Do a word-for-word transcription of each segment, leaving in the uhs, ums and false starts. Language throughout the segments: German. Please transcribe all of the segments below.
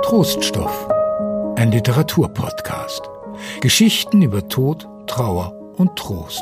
Troststoff, ein Literaturpodcast. Geschichten über Tod, Trauer und Trost.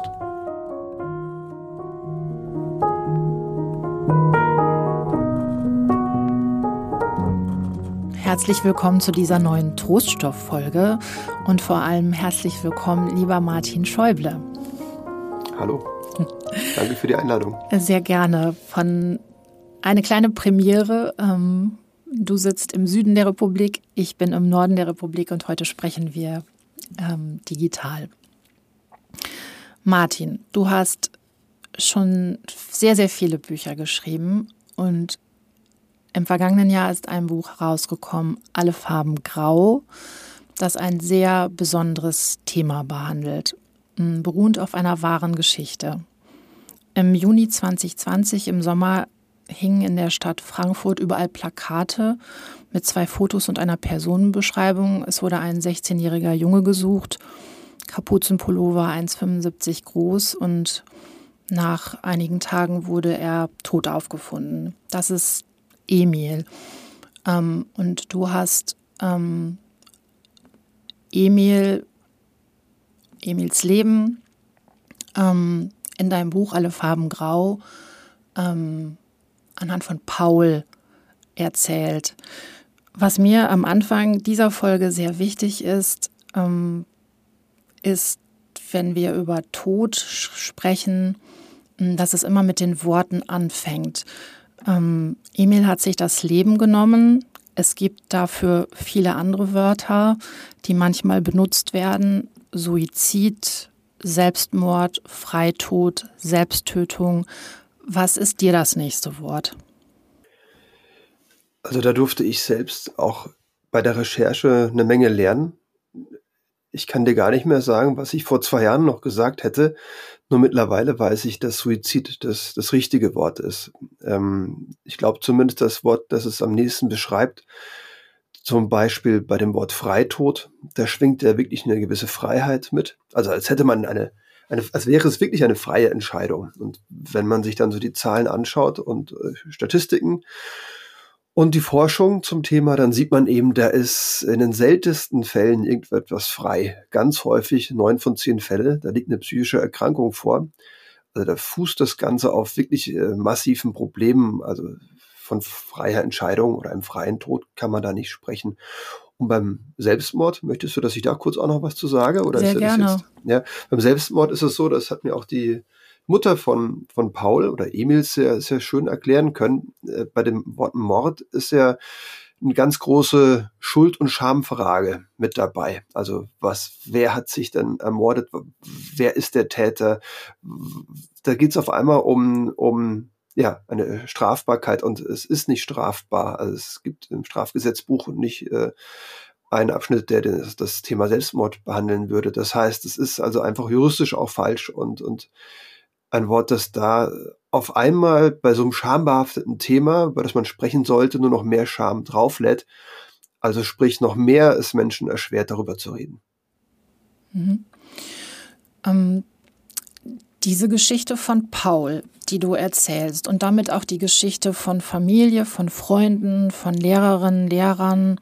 Herzlich willkommen zu dieser neuen Troststoff-Folge und vor allem herzlich willkommen, lieber Martin Schäuble. Hallo, danke für die Einladung. Sehr gerne. Von eine kleine Premiere. Ähm, du sitzt im Süden der Republik, ich bin im Norden der Republik und heute sprechen wir ähm, digital. Martin, du hast schon sehr, sehr viele Bücher geschrieben und im vergangenen Jahr ist ein Buch rausgekommen, Alle Farben Grau, das ein sehr besonderes Thema behandelt, beruhend auf einer wahren Geschichte. Im Juni zwanzig zwanzig, im Sommer, hingen in der Stadt Frankfurt überall Plakate mit zwei Fotos und einer Personenbeschreibung. Es wurde ein sechzehnjähriger Junge gesucht, Kapuzenpullover, eins Komma fünfundsiebzig groß, und nach einigen Tagen wurde er tot aufgefunden. Das ist Emil. Ähm, und du hast ähm, Emil, Emils Leben ähm, in deinem Buch Alle Farben Grau ähm, anhand von Paul erzählt. Was mir am Anfang dieser Folge sehr wichtig ist, ähm, ist, wenn wir über Tod sprechen, dass es immer mit den Worten anfängt. Ähm, Emil hat sich das Leben genommen. Es gibt dafür viele andere Wörter, die manchmal benutzt werden. Suizid, Selbstmord, Freitod, Selbsttötung. Was ist dir das nächste Wort? Also da durfte ich selbst auch bei der Recherche eine Menge lernen. Ich kann dir gar nicht mehr sagen, was ich vor zwei Jahren noch gesagt hätte. Nur mittlerweile weiß ich, dass Suizid das, das richtige Wort ist. Ähm, ich glaube zumindest das Wort, das es am nächsten beschreibt. Zum Beispiel bei dem Wort Freitod. Da schwingt ja wirklich eine gewisse Freiheit mit. Also als hätte man eine Eine, als wäre es wirklich eine freie Entscheidung. Und wenn man sich dann so die Zahlen anschaut und äh, Statistiken und die Forschung zum Thema, dann sieht man eben, da ist in den seltensten Fällen irgendetwas frei. Ganz häufig, neun von zehn Fälle, da liegt eine psychische Erkrankung vor. Also da fußt das Ganze auf wirklich äh, massiven Problemen. Also von freier Entscheidung oder einem freien Tod kann man da nicht sprechen. Und beim Selbstmord, möchtest du, dass ich da kurz auch noch was zu sage? Oder Sehr ist das gerne. Jetzt, ja, beim Selbstmord ist es so, das hat mir auch die Mutter von, von Paul oder Emil sehr, sehr schön erklären können. Äh, bei dem Wort Mord ist ja eine ganz große Schuld- und Schamfrage mit dabei. Also was, wer hat sich denn ermordet? Wer ist der Täter? Da geht es auf einmal um, um ja, eine Strafbarkeit, und es ist nicht strafbar. Also es gibt im Strafgesetzbuch nicht äh, einen Abschnitt, der das, das Thema Selbstmord behandeln würde. Das heißt, es ist also einfach juristisch auch falsch und, und ein Wort, das da auf einmal bei so einem schambehafteten Thema, über das man sprechen sollte, nur noch mehr Scham drauflädt. Also sprich, noch mehr es Menschen erschwert, darüber zu reden. Mhm. Ähm, diese Geschichte von Paul, die du erzählst, und damit auch die Geschichte von Familie, von Freunden, von Lehrerinnen, Lehrern,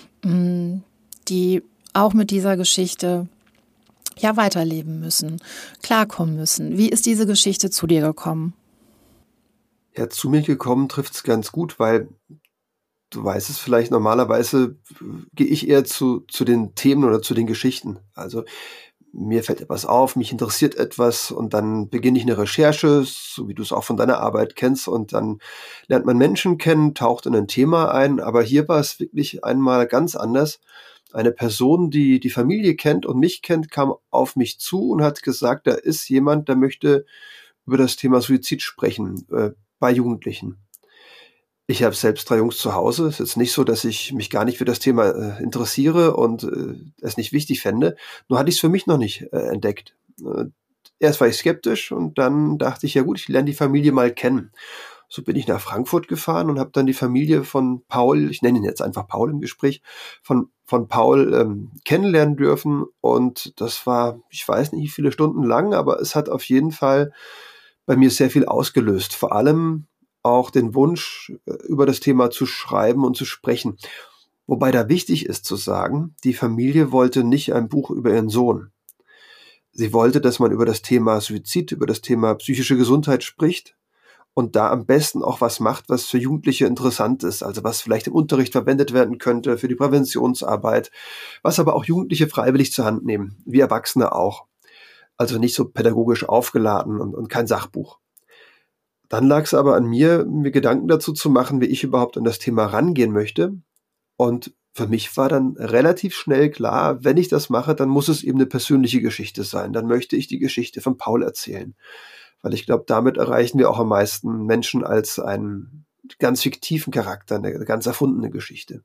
die auch mit dieser Geschichte ja weiterleben müssen, klarkommen müssen. Wie ist diese Geschichte zu dir gekommen? Ja, zu mir gekommen trifft es ganz gut, weil du weißt es vielleicht, normalerweise gehe ich eher zu, zu den Themen oder zu den Geschichten. Also mir fällt etwas auf, mich interessiert etwas und dann beginne ich eine Recherche, so wie du es auch von deiner Arbeit kennst, und dann lernt man Menschen kennen, taucht in ein Thema ein, aber hier war es wirklich einmal ganz anders. Eine Person, die die Familie kennt und mich kennt, kam auf mich zu und hat gesagt, da ist jemand, der möchte über das Thema Suizid sprechen, äh, bei Jugendlichen. Ich habe selbst drei Jungs zu Hause. Es ist jetzt nicht so, dass ich mich gar nicht für das Thema äh, interessiere und äh, es nicht wichtig fände. Nur hatte ich es für mich noch nicht äh, entdeckt. Äh, erst war ich skeptisch und dann dachte ich, ja gut, ich lerne die Familie mal kennen. So bin ich nach Frankfurt gefahren und habe dann die Familie von Paul, ich nenne ihn jetzt einfach Paul im Gespräch, von, von Paul ähm, kennenlernen dürfen. Und das war, ich weiß nicht, wie viele Stunden lang, aber es hat auf jeden Fall bei mir sehr viel ausgelöst. Vor allem auch den Wunsch, über das Thema zu schreiben und zu sprechen. Wobei da wichtig ist zu sagen, die Familie wollte nicht ein Buch über ihren Sohn. Sie wollte, dass man über das Thema Suizid, über das Thema psychische Gesundheit spricht und da am besten auch was macht, was für Jugendliche interessant ist, also was vielleicht im Unterricht verwendet werden könnte für die Präventionsarbeit, was aber auch Jugendliche freiwillig zur Hand nehmen, wie Erwachsene auch. Also nicht so pädagogisch aufgeladen und, und kein Sachbuch. Dann lag es aber an mir, mir Gedanken dazu zu machen, wie ich überhaupt an das Thema rangehen möchte. Und für mich war dann relativ schnell klar, wenn ich das mache, dann muss es eben eine persönliche Geschichte sein. Dann möchte ich die Geschichte von Paul erzählen. Weil ich glaube, damit erreichen wir auch am meisten Menschen als einen ganz fiktiven Charakter, eine ganz erfundene Geschichte.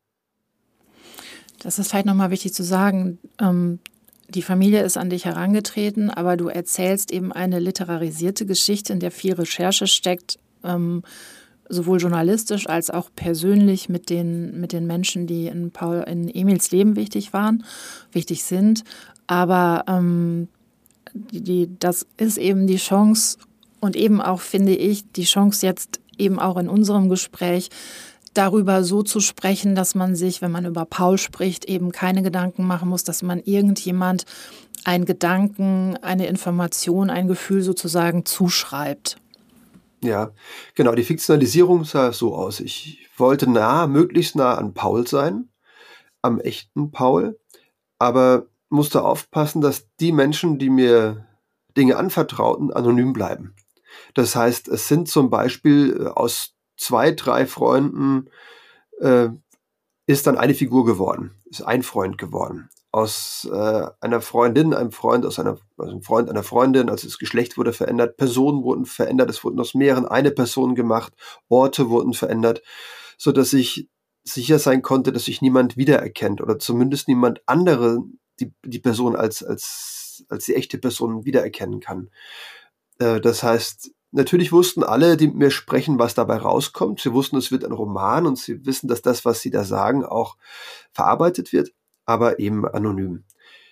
Das ist vielleicht nochmal wichtig zu sagen. Ähm, die Familie ist an dich herangetreten, aber du erzählst eben eine literarisierte Geschichte, in der viel Recherche steckt, ähm, sowohl journalistisch als auch persönlich mit den, mit den Menschen, die in Paul, in Emils Leben wichtig waren, wichtig sind. Aber ähm, die, die, das ist eben die Chance und eben auch, finde ich, die Chance jetzt eben auch in unserem Gespräch darüber so zu sprechen, dass man sich, wenn man über Paul spricht, eben keine Gedanken machen muss, dass man irgendjemand einen Gedanken, eine Information, ein Gefühl sozusagen zuschreibt. Ja, genau, die Fiktionalisierung sah so aus. Ich wollte nah, möglichst nah an Paul sein, am echten Paul, aber musste aufpassen, dass die Menschen, die mir Dinge anvertrauten, anonym bleiben. Das heißt, es sind zum Beispiel aus zwei, drei Freunden äh, ist dann eine Figur geworden, ist ein Freund geworden. Aus äh, einer Freundin, einem Freund, aus einer, also einem Freund einer Freundin, also das Geschlecht wurde verändert, Personen wurden verändert, es wurden aus mehreren eine Person gemacht, Orte wurden verändert, so dass ich sicher sein konnte, dass sich niemand wiedererkennt oder zumindest niemand andere die, die Person als, als, als die echte Person wiedererkennen kann. Äh, das heißt, natürlich wussten alle, die mit mir sprechen, was dabei rauskommt. Sie wussten, es wird ein Roman und sie wissen, dass das, was sie da sagen, auch verarbeitet wird, aber eben anonym.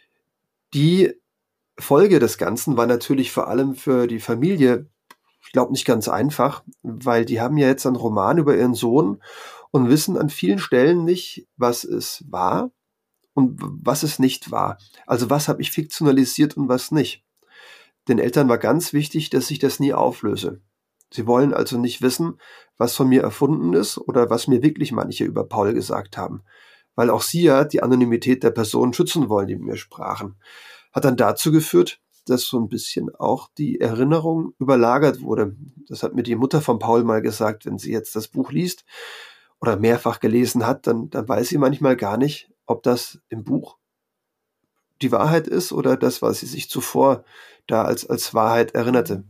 Die Folge des Ganzen war natürlich vor allem für die Familie, ich glaube, nicht ganz einfach, weil die haben ja jetzt einen Roman über ihren Sohn und wissen an vielen Stellen nicht, was es war und was es nicht war. Also was habe ich fiktionalisiert und was nicht. Den Eltern war ganz wichtig, dass ich das nie auflöse. Sie wollen also nicht wissen, was von mir erfunden ist oder was mir wirklich manche über Paul gesagt haben. Weil auch sie ja die Anonymität der Personen schützen wollen, die mit mir sprachen. Hat dann dazu geführt, dass so ein bisschen auch die Erinnerung überlagert wurde. Das hat mir die Mutter von Paul mal gesagt, wenn sie jetzt das Buch liest oder mehrfach gelesen hat, dann, dann weiß sie manchmal gar nicht, ob das im Buch die Wahrheit ist oder das, was sie sich zuvor da als, als Wahrheit erinnerte.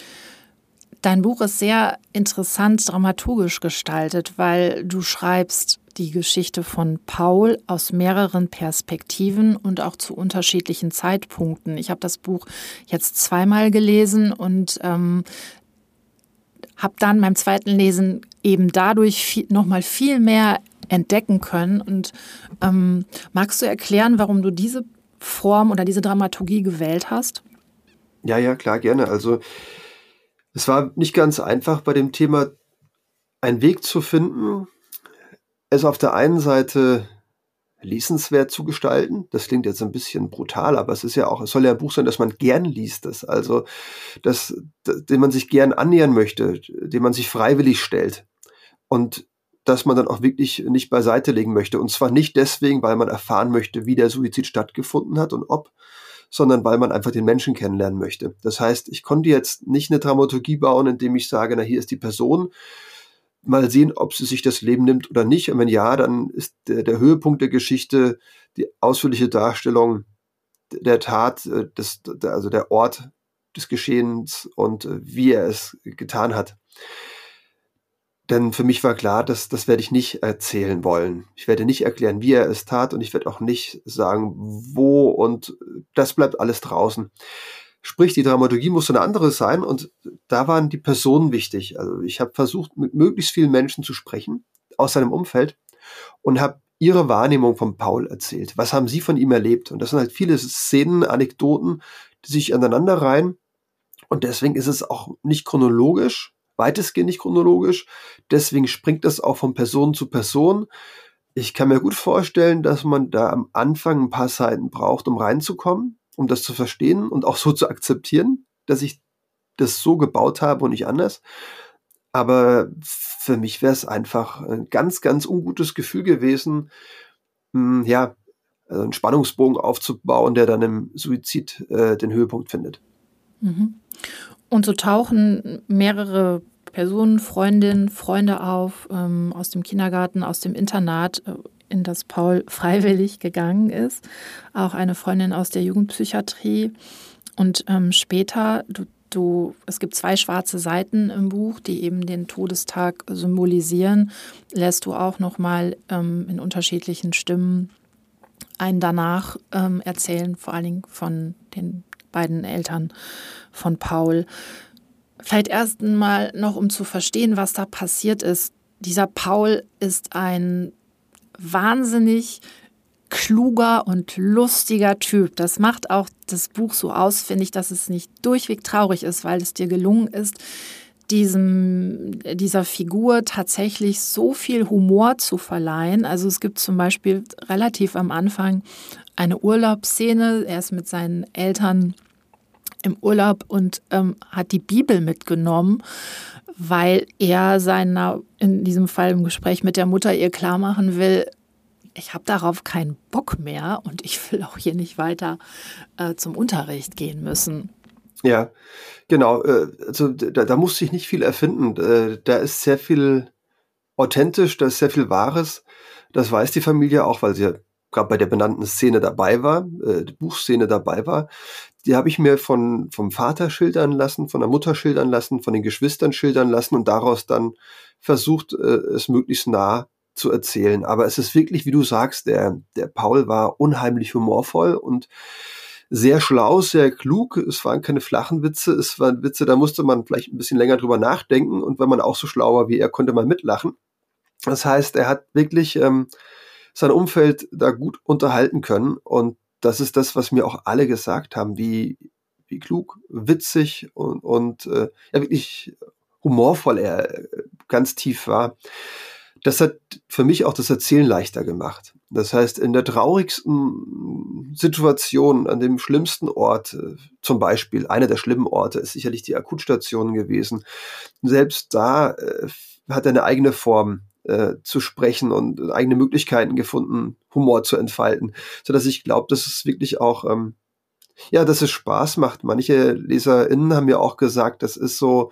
Dein Buch ist sehr interessant dramaturgisch gestaltet, weil du schreibst die Geschichte von Paul aus mehreren Perspektiven und auch zu unterschiedlichen Zeitpunkten. Ich habe das Buch jetzt zweimal gelesen und ähm, habe dann beim zweiten Lesen eben dadurch viel, noch mal viel mehr entdecken können. Und ähm, magst du erklären, warum du diese Form oder diese Dramaturgie gewählt hast? Ja, ja, klar, gerne. Also es war nicht ganz einfach bei dem Thema, einen Weg zu finden, es auf der einen Seite lesenswert zu gestalten. Das klingt jetzt ein bisschen brutal, aber es ist ja auch, es soll ja ein Buch sein, das man gern liest, das also, das, dem man sich gern annähern möchte, dem man sich freiwillig stellt und dass man dann auch wirklich nicht beiseite legen möchte. Und zwar nicht deswegen, weil man erfahren möchte, wie der Suizid stattgefunden hat und ob, sondern weil man einfach den Menschen kennenlernen möchte. Das heißt, ich konnte jetzt nicht eine Dramaturgie bauen, indem ich sage, na, hier ist die Person, mal sehen, ob sie sich das Leben nimmt oder nicht. Und wenn ja, dann ist der, der Höhepunkt der Geschichte die ausführliche Darstellung der Tat, des, also der Ort des Geschehens und wie er es getan hat. Denn für mich war klar, dass das werde ich nicht erzählen wollen. Ich werde nicht erklären, wie er es tat und ich werde auch nicht sagen, wo, und das bleibt alles draußen. Sprich, die Dramaturgie musste eine andere sein und da waren die Personen wichtig. Also ich habe versucht, mit möglichst vielen Menschen zu sprechen aus seinem Umfeld und habe ihre Wahrnehmung von Paul erzählt. Was haben sie von ihm erlebt? Und das sind halt viele Szenen, Anekdoten, die sich aneinanderreihen. Und deswegen ist es auch nicht chronologisch, weitestgehend nicht chronologisch. Deswegen springt das auch von Person zu Person. Ich kann mir gut vorstellen, dass man da am Anfang ein paar Seiten braucht, um reinzukommen, um das zu verstehen und auch so zu akzeptieren, dass ich das so gebaut habe und nicht anders. Aber für mich wäre es einfach ein ganz, ganz ungutes Gefühl gewesen, mh, ja, also einen Spannungsbogen aufzubauen, der dann im Suizid äh, den Höhepunkt findet. Mhm. Und so tauchen mehrere Personen, Freundinnen, Freunde auf, ähm, aus dem Kindergarten, aus dem Internat, äh, in das Paul freiwillig gegangen ist. Auch eine Freundin aus der Jugendpsychiatrie. Und ähm, später, du, du, es gibt zwei schwarze Seiten im Buch, die eben den Todestag symbolisieren, lässt du auch nochmal ähm, in unterschiedlichen Stimmen einen danach ähm, erzählen, vor allen Dingen von den beiden Eltern von Paul. Vielleicht erst mal noch, um zu verstehen, was da passiert ist. Dieser Paul ist ein wahnsinnig kluger und lustiger Typ. Das macht auch das Buch so aus, finde ich, dass es nicht durchweg traurig ist, weil es dir gelungen ist, diesem, dieser Figur tatsächlich so viel Humor zu verleihen. Also es gibt zum Beispiel relativ am Anfang eine Urlaubsszene. Er ist mit seinen Eltern im Urlaub und ähm, hat die Bibel mitgenommen, weil er seiner, in diesem Fall im Gespräch mit der Mutter, ihr klar machen will, ich habe darauf keinen Bock mehr und ich will auch hier nicht weiter äh, zum Unterricht gehen müssen. Ja, genau. Äh, also da, da musste ich nicht viel erfinden. Äh, da ist sehr viel authentisch, da ist sehr viel Wahres. Das weiß die Familie auch, weil sie ja gerade bei der benannten Szene dabei war, äh, die Buchszene dabei war. Die habe ich mir von vom Vater schildern lassen, von der Mutter schildern lassen, von den Geschwistern schildern lassen und daraus dann versucht, äh, es möglichst nah zu erzählen. Aber es ist wirklich, wie du sagst, der, der Paul war unheimlich humorvoll und sehr schlau, sehr klug. Es waren keine flachen Witze, es waren Witze, da musste man vielleicht ein bisschen länger drüber nachdenken und wenn man auch so schlau war wie er, konnte man mitlachen. Das heißt, er hat wirklich ähm, sein Umfeld da gut unterhalten können und das ist das, was mir auch alle gesagt haben, wie, wie klug, witzig und, und äh, ja, wirklich humorvoll er ganz tief war. Das hat für mich auch das Erzählen leichter gemacht. Das heißt, in der traurigsten Situation, an dem schlimmsten Ort, zum Beispiel, einer der schlimmen Orte ist sicherlich die Akutstation gewesen. Selbst da äh, hat er eine eigene Form äh, zu sprechen und eigene Möglichkeiten gefunden, Humor zu entfalten, sodass ich glaube, dass es wirklich auch, ähm, ja, dass es Spaß macht. Manche LeserInnen haben ja auch gesagt, das ist so,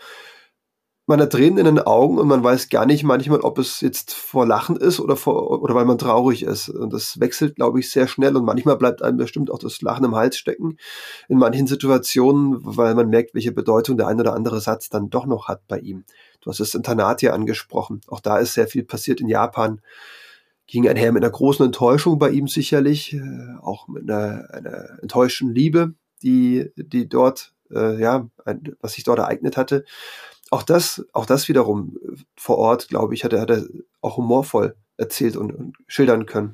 man hat Tränen in den Augen und man weiß gar nicht manchmal, ob es jetzt vor Lachen ist oder vor, oder weil man traurig ist. Und das wechselt, glaube ich, sehr schnell und manchmal bleibt einem bestimmt auch das Lachen im Hals stecken. In manchen Situationen, weil man merkt, welche Bedeutung der ein oder andere Satz dann doch noch hat bei ihm. Du hast das Internat hier angesprochen. Auch da ist sehr viel passiert in Japan. Ging einher mit einer großen Enttäuschung bei ihm sicherlich, auch mit einer, einer enttäuschten Liebe, die, die dort, äh, ja, ein, was sich dort ereignet hatte. Auch das, auch das wiederum vor Ort, glaube ich, hat er, hat er auch humorvoll erzählt und, und schildern können.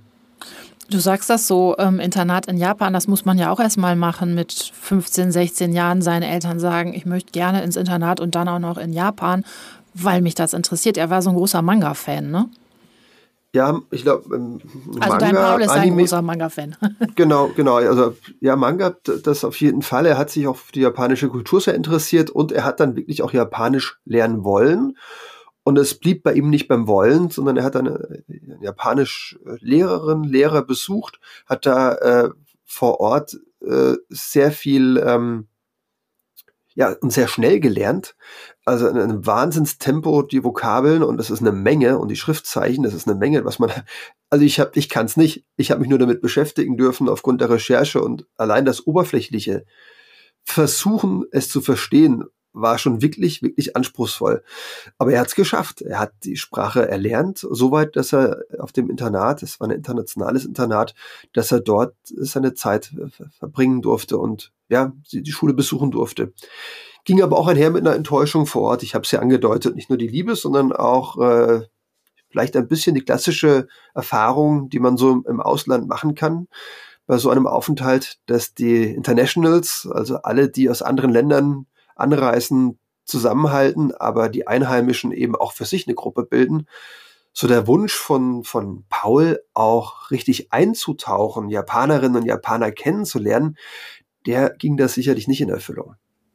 Du sagst das so, ähm, Internat in Japan, das muss man ja auch erstmal machen mit fünfzehn, sechzehn Jahren. Seine Eltern sagen, ich möchte gerne ins Internat und dann auch noch in Japan, weil mich das interessiert. Er war so ein großer Manga-Fan, ne? Ja, ich glaube, ähm, also Manga, dein Paul ist Anime, ein großer Manga-Fan. Genau, genau. Also ja, Manga, das auf jeden Fall. Er hat sich auch für die japanische Kultur sehr interessiert und er hat dann wirklich auch Japanisch lernen wollen. Und es blieb bei ihm nicht beim Wollen, sondern er hat eine, eine Japanisch-Lehrerin, Lehrer besucht, hat da äh, vor Ort äh, sehr viel ähm, ja, und sehr schnell gelernt. Also in einem Wahnsinnstempo die Vokabeln und das ist eine Menge und die Schriftzeichen, das ist eine Menge, was man, also ich habe, ich kann es nicht. Ich habe mich nur damit beschäftigen dürfen aufgrund der Recherche und allein das oberflächliche Versuchen, es zu verstehen, war schon wirklich, wirklich anspruchsvoll. Aber er hat es geschafft. Er hat die Sprache erlernt, soweit, dass er auf dem Internat, es war ein internationales Internat, dass er dort seine Zeit verbringen durfte und ja, die Schule besuchen durfte. Ging aber auch einher mit einer Enttäuschung vor Ort. Ich habe es ja angedeutet, nicht nur die Liebe, sondern auch äh, vielleicht ein bisschen die klassische Erfahrung, die man so im Ausland machen kann bei so einem Aufenthalt, dass die Internationals, also alle, die aus anderen Ländern anreisen, zusammenhalten, aber die Einheimischen eben auch für sich eine Gruppe bilden. so der Wunsch von, von Paul, auch richtig einzutauchen, Japanerinnen und Japaner kennenzulernen, der ging das sicherlich nicht in Erfüllung.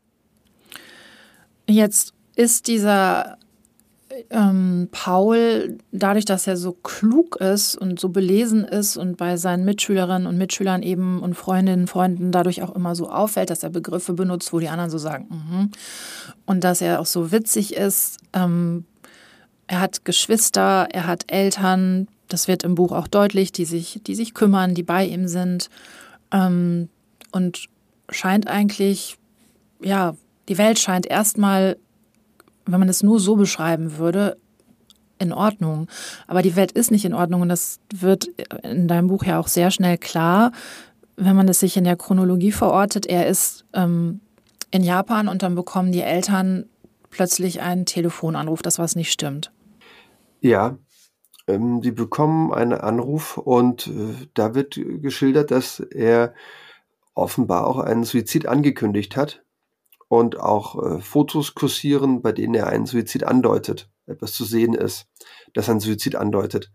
Jetzt ist dieser ähm, Paul, dadurch, dass er so klug ist und so belesen ist und bei seinen Mitschülerinnen und Mitschülern eben und Freundinnen und Freunden dadurch auch immer so auffällt, dass er Begriffe benutzt, wo die anderen so sagen, mhm. Und dass er auch so witzig ist. Ähm, er hat Geschwister, er hat Eltern, das wird im Buch auch deutlich, die sich, die sich kümmern, die bei ihm sind. Ähm, und scheint eigentlich, ja, die Welt scheint erstmal, wenn man es nur so beschreiben würde, in Ordnung. Aber die Welt ist nicht in Ordnung und das wird in deinem Buch ja auch sehr schnell klar, wenn man es sich in der Chronologie verortet. Er ist ähm, in Japan und dann bekommen die Eltern plötzlich einen Telefonanruf, dass was nicht stimmt. Ja, ähm, die bekommen einen Anruf und äh, da wird geschildert, dass er offenbar auch einen Suizid angekündigt hat und auch äh, Fotos kursieren, bei denen er einen Suizid andeutet, etwas zu sehen ist, das einen Suizid andeutet.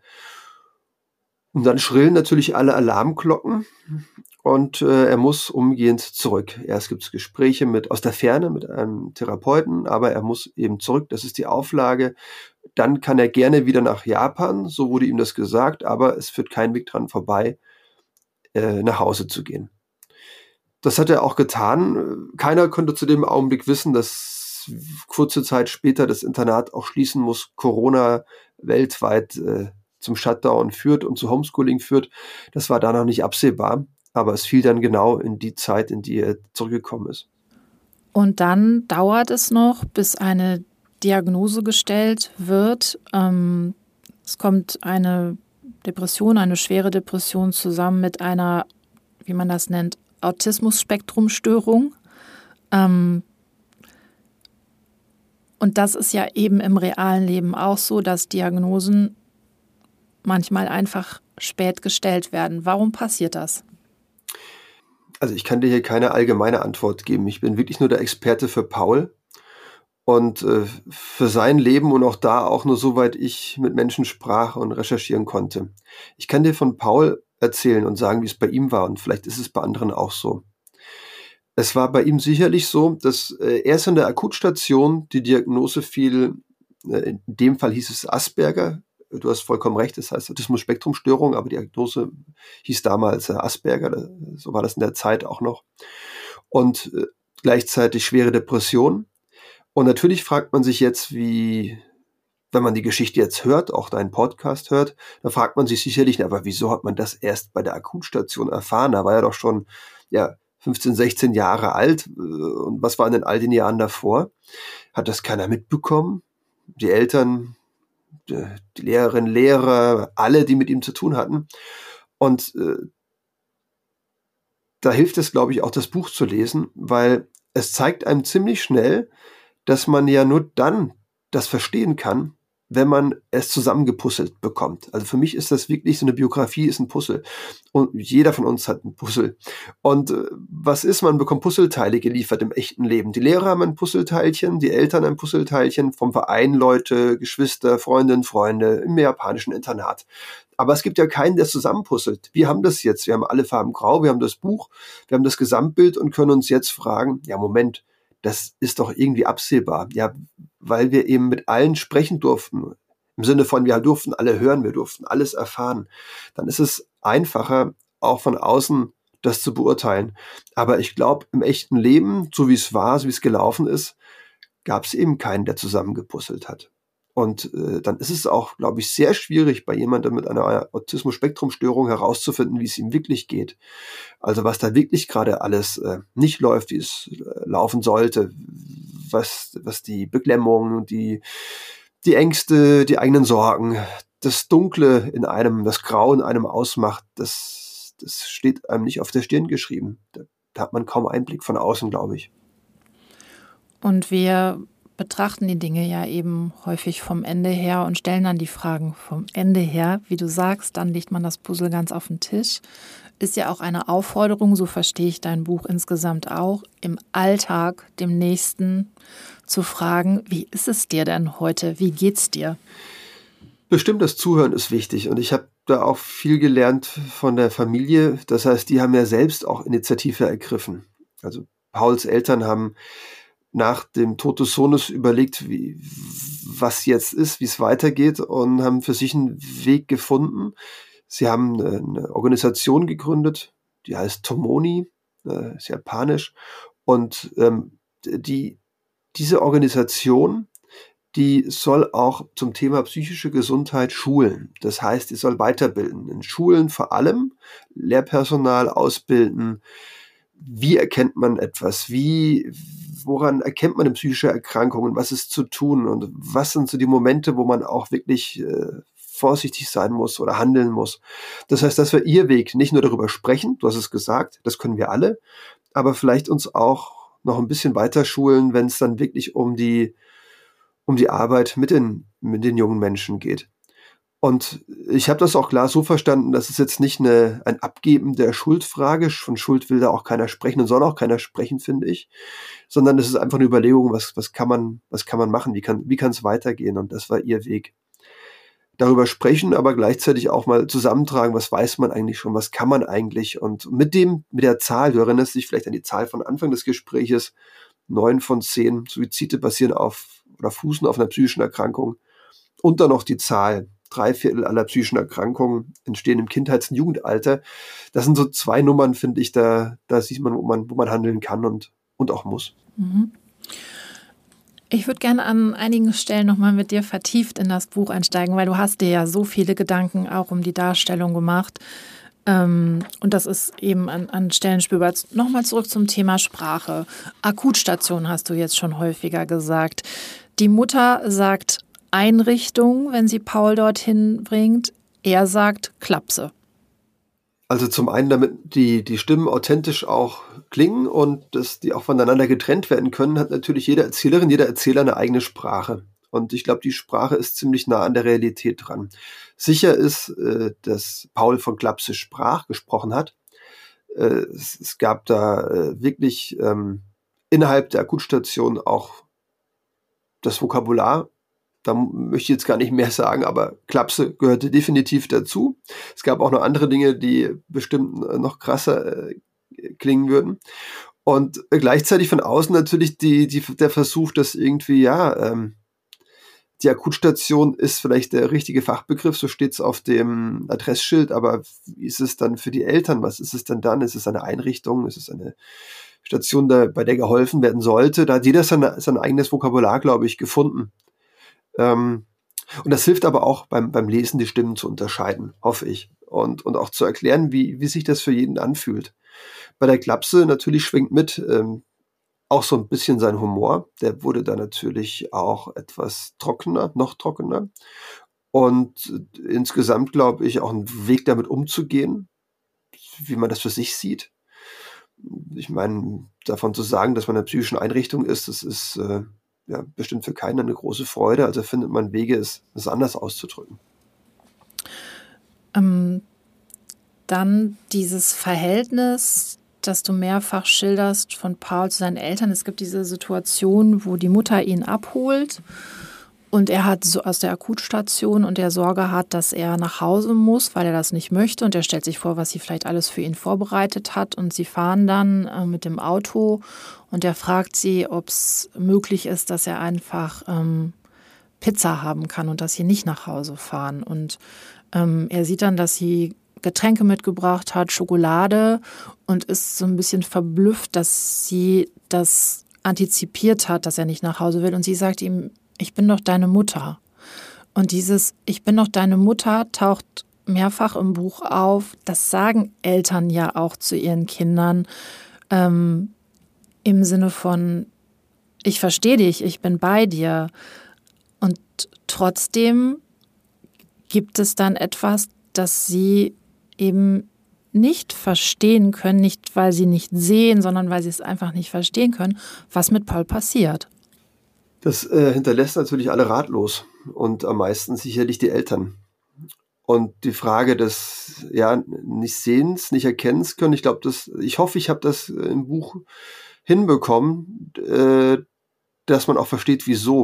Und dann schrillen natürlich alle Alarmglocken und äh, er muss umgehend zurück. Erst gibt es Gespräche mit aus der Ferne mit einem Therapeuten, aber er muss eben zurück, das ist die Auflage. Dann kann er gerne wieder nach Japan, so wurde ihm das gesagt, aber es führt kein Weg dran vorbei, äh, nach Hause zu gehen. Das hat er auch getan. Keiner konnte zu dem Augenblick wissen, dass kurze Zeit später das Internat auch schließen muss, Corona weltweit äh, zum Shutdown führt und zu Homeschooling führt. Das war da noch nicht absehbar, aber es fiel dann genau in die Zeit, in die er zurückgekommen ist. Und dann dauert es noch, bis eine Diagnose gestellt wird. Ähm, es kommt eine Depression, eine schwere Depression zusammen mit einer, wie man das nennt, Autismus-Spektrum-Störung. Ähm, und das ist ja eben im realen Leben auch so, dass Diagnosen manchmal einfach spät gestellt werden. Warum passiert das? Also ich kann dir hier keine allgemeine Antwort geben. Ich bin wirklich nur der Experte für Paul und äh, für sein Leben und auch da auch nur soweit ich mit Menschen sprach und recherchieren konnte. Ich kann dir von Paul erzählen und sagen, wie es bei ihm war und vielleicht ist es bei anderen auch so. Es war bei ihm sicherlich so, dass äh, erst in der Akutstation die Diagnose fiel, äh, in dem Fall hieß es Asperger. Du hast vollkommen recht, das heißt Autismus-Spektrum-Störung, aber die Diagnose hieß damals äh, Asperger, so war das in der Zeit auch noch. Und äh, gleichzeitig schwere Depression. Und natürlich fragt man sich jetzt, wie, wenn man die Geschichte jetzt hört, auch deinen Podcast hört, dann fragt man sich sicherlich, aber wieso hat man das erst bei der Akutstation erfahren? Da war er doch schon ja fünfzehn, sechzehn Jahre alt. Und was war in all den Jahren davor? Hat das keiner mitbekommen? Die Eltern, die Lehrerinnen, Lehrer, alle, die mit ihm zu tun hatten. Und äh, da hilft es, glaube ich, auch das Buch zu lesen, weil es zeigt einem ziemlich schnell, dass man ja nur dann das verstehen kann, wenn man es zusammengepuzzelt bekommt. Also für mich ist das wirklich so eine Biografie, ist ein Puzzle. Und jeder von uns hat ein Puzzle. Und äh, was ist, man bekommt Puzzleteile geliefert im echten Leben. Die Lehrer haben ein Puzzleteilchen, die Eltern ein Puzzleteilchen, vom Verein Leute, Geschwister, Freundinnen, Freunde im japanischen Internat. Aber es gibt ja keinen, der zusammenpuzzelt. Wir haben das jetzt, wir haben alle Farben grau, wir haben das Buch, wir haben das Gesamtbild und können uns jetzt fragen, ja Moment, das ist doch irgendwie absehbar. Ja, weil wir eben mit allen sprechen durften. Im Sinne von, wir durften alle hören, wir durften alles erfahren. Dann ist es einfacher, auch von außen das zu beurteilen. Aber ich glaube, im echten Leben, so wie es war, so wie es gelaufen ist, gab es eben keinen, der zusammengepuzzelt hat. Und äh, dann ist es auch, glaube ich, sehr schwierig, bei jemandem mit einer Autismus-Spektrum-Störung herauszufinden, wie es ihm wirklich geht. Also was da wirklich gerade alles äh, nicht läuft, wie es äh, laufen sollte, was, was die Beklemmung, die, die Ängste, die eigenen Sorgen, das Dunkle in einem, das Grau in einem ausmacht, das, das steht einem nicht auf der Stirn geschrieben. Da, da hat man kaum Einblick von außen, glaube ich. Und wir betrachten die Dinge ja eben häufig vom Ende her und stellen dann die Fragen vom Ende her. Wie du sagst, dann legt man das Puzzle ganz auf den Tisch. Ist ja auch eine Aufforderung, so verstehe ich dein Buch insgesamt auch, im Alltag dem Nächsten zu fragen, wie ist es dir denn heute? Wie geht's dir? Bestimmt das Zuhören ist wichtig und ich habe da auch viel gelernt von der Familie. Das heißt, die haben ja selbst auch Initiative ergriffen. Also Pauls Eltern haben nach dem Tod des Sohnes überlegt, wie, was jetzt ist, wie es weitergeht und haben für sich einen Weg gefunden. Sie haben eine, eine Organisation gegründet, die heißt Tomoni, äh, ist japanisch. Und ähm, die, diese Organisation, die soll auch zum Thema psychische Gesundheit schulen. Das heißt, die soll weiterbilden. In Schulen vor allem Lehrpersonal ausbilden. Wie erkennt man etwas? Wie, woran erkennt man psychische Erkrankungen? Was ist zu tun? Und was sind so die Momente, wo man auch wirklich äh, vorsichtig sein muss oder handeln muss? Das heißt, das wäre ihr Weg. Nicht nur darüber sprechen, du hast es gesagt, das können wir alle, aber vielleicht uns auch noch ein bisschen weiter schulen, wenn es dann wirklich um die um die Arbeit mit den, mit den jungen Menschen geht. Und ich habe das auch klar so verstanden, dass es jetzt nicht eine, ein Abgeben der Schuldfrage, von Schuld will da auch keiner sprechen und soll auch keiner sprechen, finde ich, sondern es ist einfach eine Überlegung, was, was kann man, was kann man machen, wie kann, wie kann es weitergehen, und das war ihr Weg. Darüber sprechen, aber gleichzeitig auch mal zusammentragen, was weiß man eigentlich schon, was kann man eigentlich, und mit dem, mit der Zahl, du erinnerst dich vielleicht an die Zahl von Anfang des Gespräches, neun von zehn Suizide basieren auf oder fußen auf einer psychischen Erkrankung. Und dann noch die Zahl, drei Viertel aller psychischen Erkrankungen entstehen im Kindheits- und Jugendalter. Das sind so zwei Nummern, finde ich, da, da sieht man, wo man, wo man handeln kann und, und auch muss. Mhm. Ich würde gerne an einigen Stellen nochmal mit dir vertieft in das Buch einsteigen, weil du hast dir ja so viele Gedanken auch um die Darstellung gemacht. Und das ist eben an, an Stellen spürbar. Nochmal zurück zum Thema Sprache. Akutstation hast du jetzt schon häufiger gesagt. Die Mutter sagt Einrichtung, wenn sie Paul dorthin bringt. Er sagt Klapse. Also zum einen, damit die, die Stimmen authentisch auch klingen und dass die auch voneinander getrennt werden können, hat natürlich jede Erzählerin, jeder Erzähler eine eigene Sprache. Und ich glaube, die Sprache ist ziemlich nah an der Realität dran. Sicher ist, äh, dass Paul von Klapse sprach, gesprochen hat. Äh, es, es gab da äh, wirklich ähm, innerhalb der Akutstation auch das Vokabular. Da möchte ich jetzt gar nicht mehr sagen, aber Klapse gehörte definitiv dazu. Es gab auch noch andere Dinge, die bestimmt noch krasser äh, klingen würden. Und äh, gleichzeitig von außen natürlich die, die, der Versuch, dass irgendwie, ja, ähm, die Akutstation ist vielleicht der richtige Fachbegriff, so steht es auf dem Adressschild, aber wie ist es dann für die Eltern? Was ist es denn dann? Ist es eine Einrichtung? Ist es eine Station, da, bei der geholfen werden sollte? Da hat jeder sein, sein eigenes Vokabular, glaube ich, gefunden. Ähm, und das hilft aber auch beim, beim Lesen, die Stimmen zu unterscheiden, hoffe ich. Und, und auch zu erklären, wie, wie sich das für jeden anfühlt. Bei der Klapse natürlich schwingt mit, ähm, auch so ein bisschen sein Humor, der wurde da natürlich auch etwas trockener, noch trockener. Und insgesamt, glaube ich, auch ein Weg damit umzugehen, wie man das für sich sieht. Ich meine, davon zu sagen, dass man in einer psychischen Einrichtung ist, das ist äh, ja bestimmt für keinen eine große Freude. Also findet man Wege, es, es anders auszudrücken. Ähm, dann dieses Verhältnis, das du mehrfach schilderst von Paul zu seinen Eltern. Es gibt diese Situation, wo die Mutter ihn abholt und er hat so aus der Akutstation und er Sorge hat, dass er nach Hause muss, weil er das nicht möchte, und er stellt sich vor, was sie vielleicht alles für ihn vorbereitet hat, und sie fahren dann äh, mit dem Auto und er fragt sie, ob es möglich ist, dass er einfach ähm, Pizza haben kann und dass sie nicht nach Hause fahren, und ähm, er sieht dann, dass sie Getränke mitgebracht hat, Schokolade, und ist so ein bisschen verblüfft, dass sie das antizipiert hat, dass er nicht nach Hause will. Und sie sagt ihm, ich bin doch deine Mutter. Und dieses Ich bin doch deine Mutter taucht mehrfach im Buch auf. Das sagen Eltern ja auch zu ihren Kindern ähm, im Sinne von, ich verstehe dich, ich bin bei dir. Und trotzdem gibt es dann etwas, das sie eben nicht verstehen können, nicht weil sie nicht sehen, sondern weil sie es einfach nicht verstehen können, was mit Paul passiert. Das äh, hinterlässt natürlich alle ratlos und am meisten sicherlich die Eltern. Und die Frage des ja nicht Sehens, nicht Erkennens können, ich glaube, das, ich hoffe, ich habe das im Buch hinbekommen, äh, dass man auch versteht, wieso.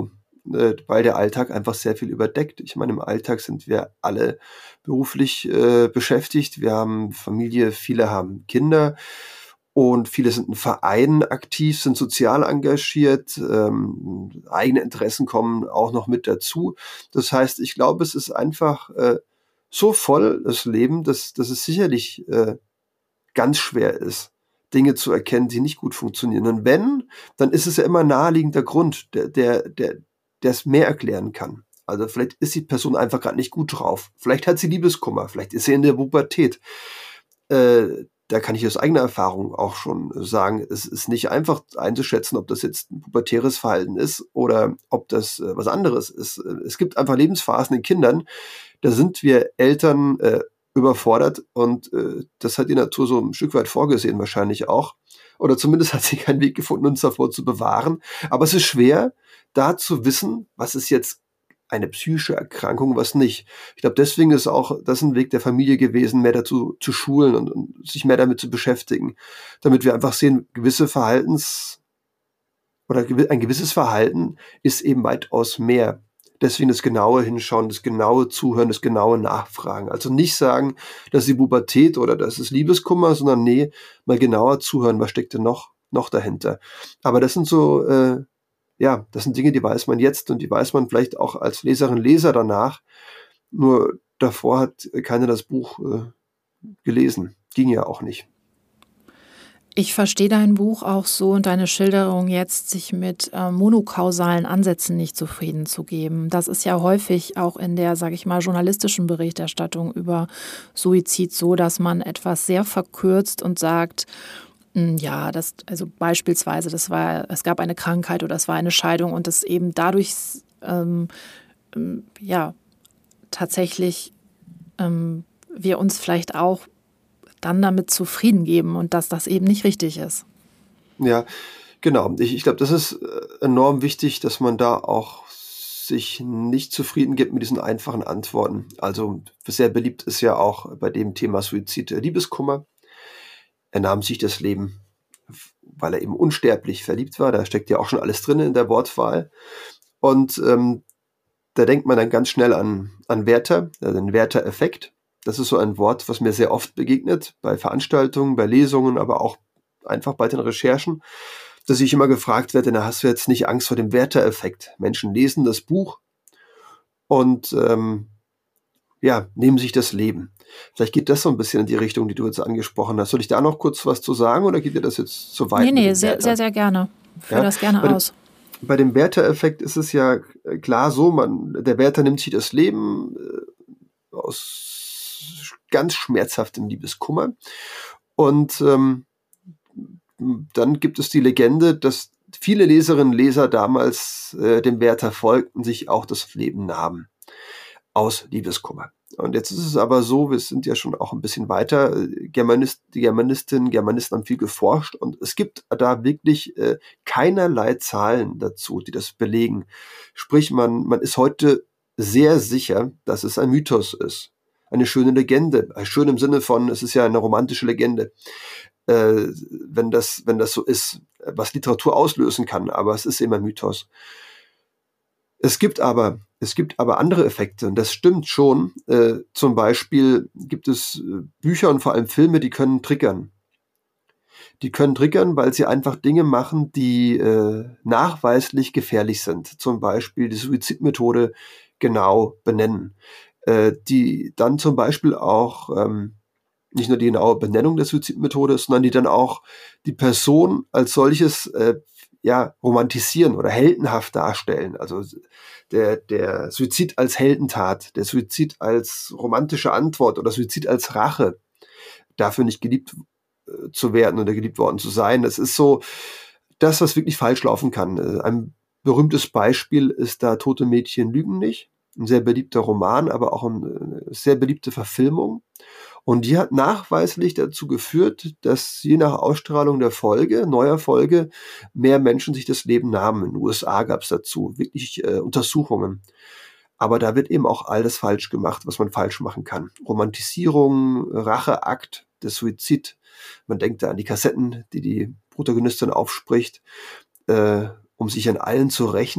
äh, weil der Alltag einfach sehr viel überdeckt. Ich meine, im Alltag sind wir alle beruflich äh, beschäftigt. Wir haben Familie, viele haben Kinder und viele sind in Vereinen aktiv, sind sozial engagiert. Ähm, eigene Interessen kommen auch noch mit dazu. Das heißt, ich glaube, es ist einfach äh, so voll, das Leben, dass, dass es sicherlich äh, ganz schwer ist, Dinge zu erkennen, die nicht gut funktionieren. Und wenn, dann ist es ja immer ein naheliegender Grund, der, der, der, der es mehr erklären kann. Also vielleicht ist die Person einfach gerade nicht gut drauf. Vielleicht hat sie Liebeskummer, vielleicht ist sie in der Pubertät. Äh, da kann ich aus eigener Erfahrung auch schon sagen, es ist nicht einfach einzuschätzen, ob das jetzt ein pubertäres Verhalten ist oder ob das äh, was anderes ist. Es gibt einfach Lebensphasen in Kindern, da sind wir Eltern äh, überfordert und äh, das hat die Natur so ein Stück weit vorgesehen wahrscheinlich auch. Oder zumindest hat sie keinen Weg gefunden, uns davor zu bewahren. Aber es ist schwer, da zu wissen, was ist jetzt eine psychische Erkrankung, was nicht. Ich glaube, deswegen ist auch das ein Weg der Familie gewesen, mehr dazu zu schulen und, und sich mehr damit zu beschäftigen, damit wir einfach sehen, gewisse Verhaltens oder ein gewisses Verhalten ist eben weitaus mehr. Deswegen das genaue Hinschauen, das genaue Zuhören, das genaue Nachfragen. Also nicht sagen, das ist die Pubertät oder das ist Liebeskummer, sondern nee, mal genauer zuhören, was steckt denn noch, noch dahinter. Aber das sind so, äh, ja, das sind Dinge, die weiß man jetzt und die weiß man vielleicht auch als Leserin, Leser danach. Nur davor hat keiner das Buch äh, gelesen. Ging ja auch nicht. Ich verstehe dein Buch auch so und deine Schilderung jetzt, sich mit äh, monokausalen Ansätzen nicht zufrieden zu geben. Das ist ja häufig auch in der, sage ich mal, journalistischen Berichterstattung über Suizid so, dass man etwas sehr verkürzt und sagt, mh, ja, das, also beispielsweise, das war, es gab eine Krankheit oder es war eine Scheidung und das eben dadurch, ähm, ähm, ja, tatsächlich ähm, wir uns vielleicht auch dann damit zufrieden geben und dass das eben nicht richtig ist. Ja, genau. Ich, ich glaube, das ist enorm wichtig, dass man da auch sich nicht zufrieden gibt mit diesen einfachen Antworten. Also sehr beliebt ist ja auch bei dem Thema Suizid der Liebeskummer. Er nahm sich das Leben, weil er eben unsterblich verliebt war. Da steckt ja auch schon alles drin in der Wortwahl. Und ähm, da denkt man dann ganz schnell an, an Werther, also den Werther-Effekt. Das ist so ein Wort, was mir sehr oft begegnet, bei Veranstaltungen, bei Lesungen, aber auch einfach bei den Recherchen, dass ich immer gefragt werde, na, hast du jetzt nicht Angst vor dem Werther-Effekt? Menschen lesen das Buch und ähm, ja, nehmen sich das Leben. Vielleicht geht das so ein bisschen in die Richtung, die du jetzt angesprochen hast. Soll ich da noch kurz was zu sagen oder geht dir das jetzt zu weit? Nee, nee, sehr, sehr, sehr gerne. Führ ja? das gerne bei aus. Dem, bei dem Werther-Effekt ist es ja klar so, man, der Werther nimmt sich das Leben äh, aus ganz schmerzhaftem Liebeskummer. Und ähm, dann gibt es die Legende, dass viele Leserinnen und Leser damals äh, dem Werther folgten, sich auch das Leben nahmen aus Liebeskummer. Und jetzt ist es aber so, wir sind ja schon auch ein bisschen weiter, Germanist, die Germanistinnen, Germanisten haben viel geforscht und es gibt da wirklich äh, keinerlei Zahlen dazu, die das belegen. Sprich, man, man ist heute sehr sicher, dass es ein Mythos ist. Eine schöne Legende, schön im Sinne von, es ist ja eine romantische Legende, äh, wenn das, wenn das so ist, was Literatur auslösen kann, aber es ist immer Mythos. Es gibt aber, es gibt aber andere Effekte und das stimmt schon. Äh, zum Beispiel gibt es Bücher und vor allem Filme, die können triggern. Die können triggern, weil sie einfach Dinge machen, die äh, nachweislich gefährlich sind. Zum Beispiel die Suizidmethode genau benennen. Die dann zum Beispiel auch ähm, nicht nur die genaue Benennung der Suizidmethode, sondern die dann auch die Person als solches äh, ja romantisieren oder heldenhaft darstellen. Also der, der Suizid als Heldentat, der Suizid als romantische Antwort oder Suizid als Rache, dafür nicht geliebt äh, zu werden oder geliebt worden zu sein. Das ist so das, was wirklich falsch laufen kann. Ein berühmtes Beispiel ist da Tote Mädchen lügen nicht. Ein sehr beliebter Roman, aber auch eine sehr beliebte Verfilmung. Und die hat nachweislich dazu geführt, dass je nach Ausstrahlung der Folge, neuer Folge, mehr Menschen sich das Leben nahmen. In den U S A gab es dazu wirklich äh, Untersuchungen. Aber da wird eben auch alles falsch gemacht, was man falsch machen kann. Romantisierung, Racheakt, der Suizid. Man denkt da an die Kassetten, die die Protagonistin aufspricht, äh, um sich an allen zu rächen.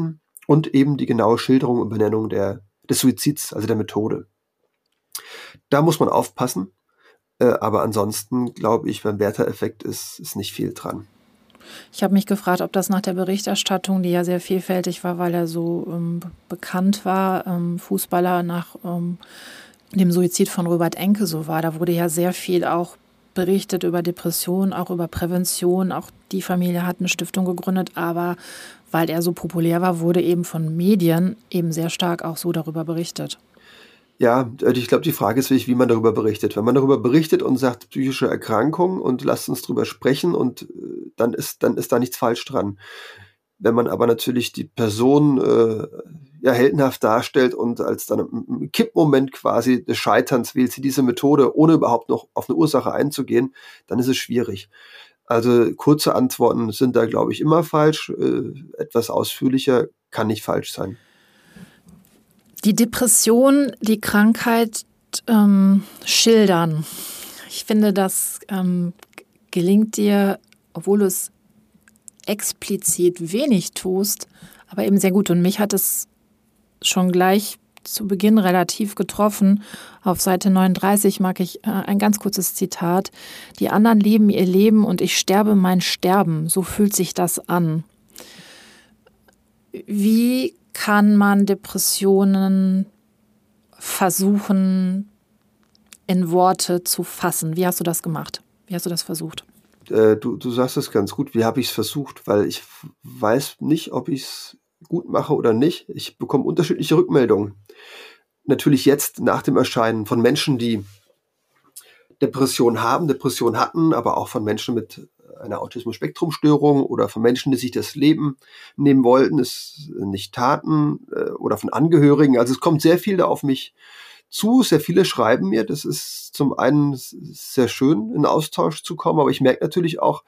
und eben die genaue Schilderung und Benennung der, des Suizids, also der Methode. Da muss man aufpassen, äh, aber ansonsten glaube ich, beim Werther-Effekt ist, ist nicht viel dran. Ich habe mich gefragt, ob das nach der Berichterstattung, die ja sehr vielfältig war, weil er so ähm, bekannt war, ähm, Fußballer, nach ähm, dem Suizid von Robert Enke so war. Da wurde ja sehr viel auch berichtet über Depressionen, auch über Prävention. Auch die Familie hat eine Stiftung gegründet, aber weil er so populär war, wurde eben von Medien eben sehr stark auch so darüber berichtet. Ja, ich glaube, die Frage ist wirklich, wie man darüber berichtet. Wenn man darüber berichtet und sagt, psychische Erkrankung und lasst uns drüber sprechen und äh, dann ist, dann ist da nichts falsch dran. Wenn man aber natürlich die Person äh, ja heldenhaft darstellt und als dann im Kippmoment quasi des Scheiterns wählt sie diese Methode, ohne überhaupt noch auf eine Ursache einzugehen, dann ist es schwierig. Also kurze Antworten sind da, glaube ich, immer falsch. Äh, etwas ausführlicher kann nicht falsch sein. Die Depression, die Krankheit ähm, schildern. Ich finde, das ähm, gelingt dir, obwohl du es explizit wenig tust, aber eben sehr gut. Und mich hat es schon gleich zu Beginn relativ getroffen. Auf Seite neununddreißig mag ich äh, ein ganz kurzes Zitat. Die anderen leben ihr Leben und ich sterbe mein Sterben. So fühlt sich das an. Wie kann man Depressionen versuchen, in Worte zu fassen? Wie hast du das gemacht? Wie hast du das versucht? Äh, du, du sagst es ganz gut. Wie habe ich es versucht? Weil ich weiß nicht, ob ich es gut mache oder nicht. Ich bekomme unterschiedliche Rückmeldungen. Natürlich jetzt nach dem Erscheinen von Menschen, die Depression haben, Depression hatten, aber auch von Menschen mit einer Autismus-Spektrum-Störung oder von Menschen, die sich das Leben nehmen wollten, es nicht taten, äh, oder von Angehörigen. Also es kommt sehr viel da auf mich zu, sehr viele schreiben mir. Das ist zum einen sehr schön, in Austausch zu kommen, aber ich merke natürlich auch,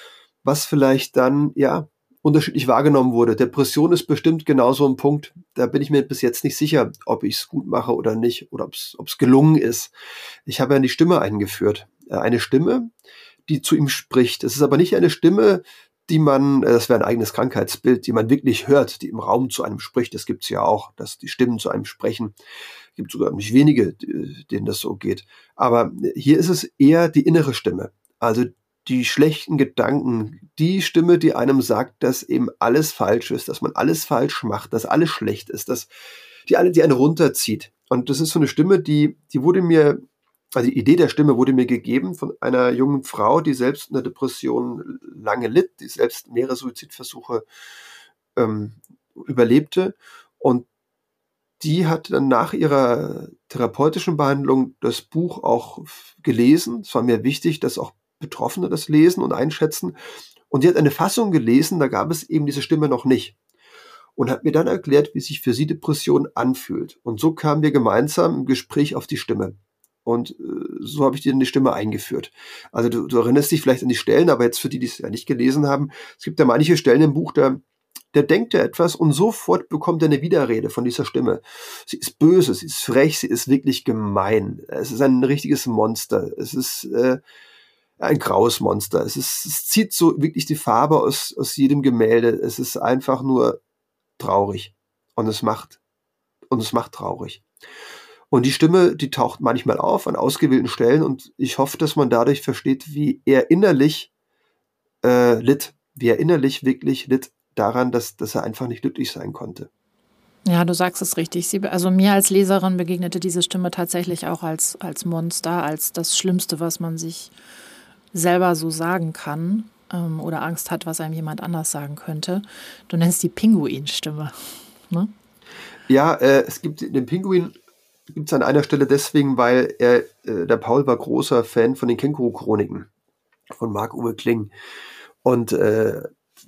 was vielleicht dann, ja, unterschiedlich wahrgenommen wurde. Depression ist bestimmt genauso ein Punkt, da bin ich mir bis jetzt nicht sicher, ob ich es gut mache oder nicht oder ob es gelungen ist. Ich habe ja die Stimme eingeführt. Eine Stimme, die zu ihm spricht. Es ist aber nicht eine Stimme, die man, das wäre ein eigenes Krankheitsbild, die man wirklich hört, die im Raum zu einem spricht. Das gibt es ja auch, dass die Stimmen zu einem sprechen. Es gibt sogar nicht wenige, denen das so geht. Aber hier ist es eher die innere Stimme. Also die schlechten Gedanken, die Stimme, die einem sagt, dass eben alles falsch ist, dass man alles falsch macht, dass alles schlecht ist, dass die eine, die einen runterzieht. Und das ist so eine Stimme, die, die wurde mir, also die Idee der Stimme wurde mir gegeben von einer jungen Frau, die selbst eine Depression lange litt, die selbst mehrere Suizidversuche ähm, überlebte. Und die hat dann nach ihrer therapeutischen Behandlung das Buch auch gelesen. Es war mir wichtig, dass auch Betroffene das lesen und einschätzen. Und die hat eine Fassung gelesen, da gab es eben diese Stimme noch nicht. Und hat mir dann erklärt, wie sich für sie Depression anfühlt. Und so kamen wir gemeinsam im Gespräch auf die Stimme. Und äh, so habe ich dir die Stimme eingeführt. Also du, du erinnerst dich vielleicht an die Stellen, aber jetzt für die, die es ja nicht gelesen haben, es gibt ja manche Stellen im Buch, da der denkt ja etwas und sofort bekommt er eine Widerrede von dieser Stimme. Sie ist böse, sie ist frech, sie ist wirklich gemein. Es ist ein richtiges Monster. Es ist äh, ein graues Monster. Es, ist, es zieht so wirklich die Farbe aus, aus jedem Gemälde. Es ist einfach nur traurig. Und es macht, und es macht traurig. Und die Stimme, die taucht manchmal auf an ausgewählten Stellen und ich hoffe, dass man dadurch versteht, wie er innerlich äh, litt, wie er innerlich wirklich litt daran, dass, dass er einfach nicht glücklich sein konnte. Ja, du sagst es richtig. Sie, also mir als Leserin begegnete diese Stimme tatsächlich auch als, als Monster, als das Schlimmste, was man sich selber so sagen kann ähm, oder Angst hat, was einem jemand anders sagen könnte. Du nennst die Pinguinstimme, ne? Ja, äh, es gibt den Pinguin gibt es an einer Stelle deswegen, weil er, äh, der Paul war großer Fan von den Känguru-Chroniken von Marc-Uwe Kling. Und äh,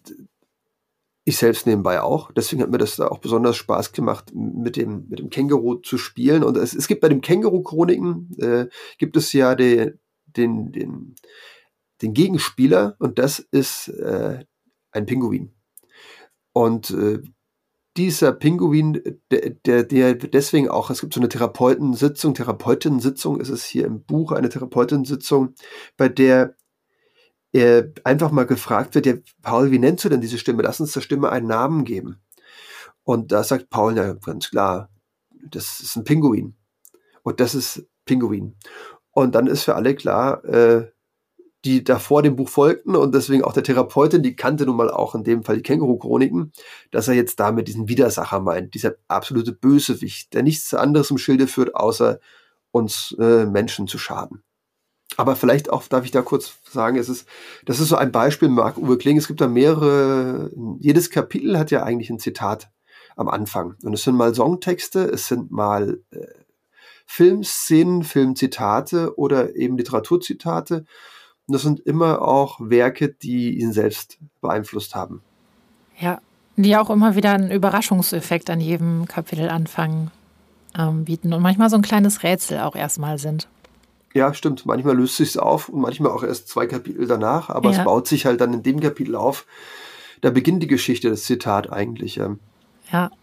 ich selbst nebenbei auch. Deswegen hat mir das da auch besonders Spaß gemacht, mit dem, mit dem Känguru zu spielen. Und es, es gibt bei den Känguru-Chroniken, äh, gibt es ja den, den, den, den Gegenspieler und das ist äh, ein Pinguin. Und äh, dieser Pinguin, der, der, der deswegen auch, es gibt so eine Therapeutensitzung, Therapeutinnensitzung, ist es hier im Buch eine Therapeutensitzung, bei der er einfach mal gefragt wird, ja, Paul, wie nennst du denn diese Stimme? Lass uns der Stimme einen Namen geben. Und da sagt Paul ja ganz klar, das ist ein Pinguin. Und das ist Pinguin. Und dann ist für alle klar, äh, die davor dem Buch folgten und deswegen auch der Therapeutin, die kannte nun mal auch in dem Fall die Känguru-Chroniken, dass er jetzt damit diesen Widersacher meint, dieser absolute Bösewicht, der nichts anderes im Schilde führt, außer uns äh, Menschen zu schaden. Aber vielleicht auch, darf ich da kurz sagen, es ist, das ist so ein Beispiel, Marc-Uwe Kling, es gibt da mehrere, jedes Kapitel hat ja eigentlich ein Zitat am Anfang. Und es sind mal Songtexte, es sind mal äh, Filmszenen, Filmzitate oder eben Literaturzitate. Und das sind immer auch Werke, die ihn selbst beeinflusst haben. Ja, die auch immer wieder einen Überraschungseffekt an jedem Kapitelanfang ähm, bieten und manchmal so ein kleines Rätsel auch erstmal sind. Ja, stimmt. Manchmal löst sich's auf und manchmal auch erst zwei Kapitel danach. Aber ja. Es baut sich halt dann in dem Kapitel auf. Da beginnt die Geschichte, das Zitat eigentlich. Ja. ja.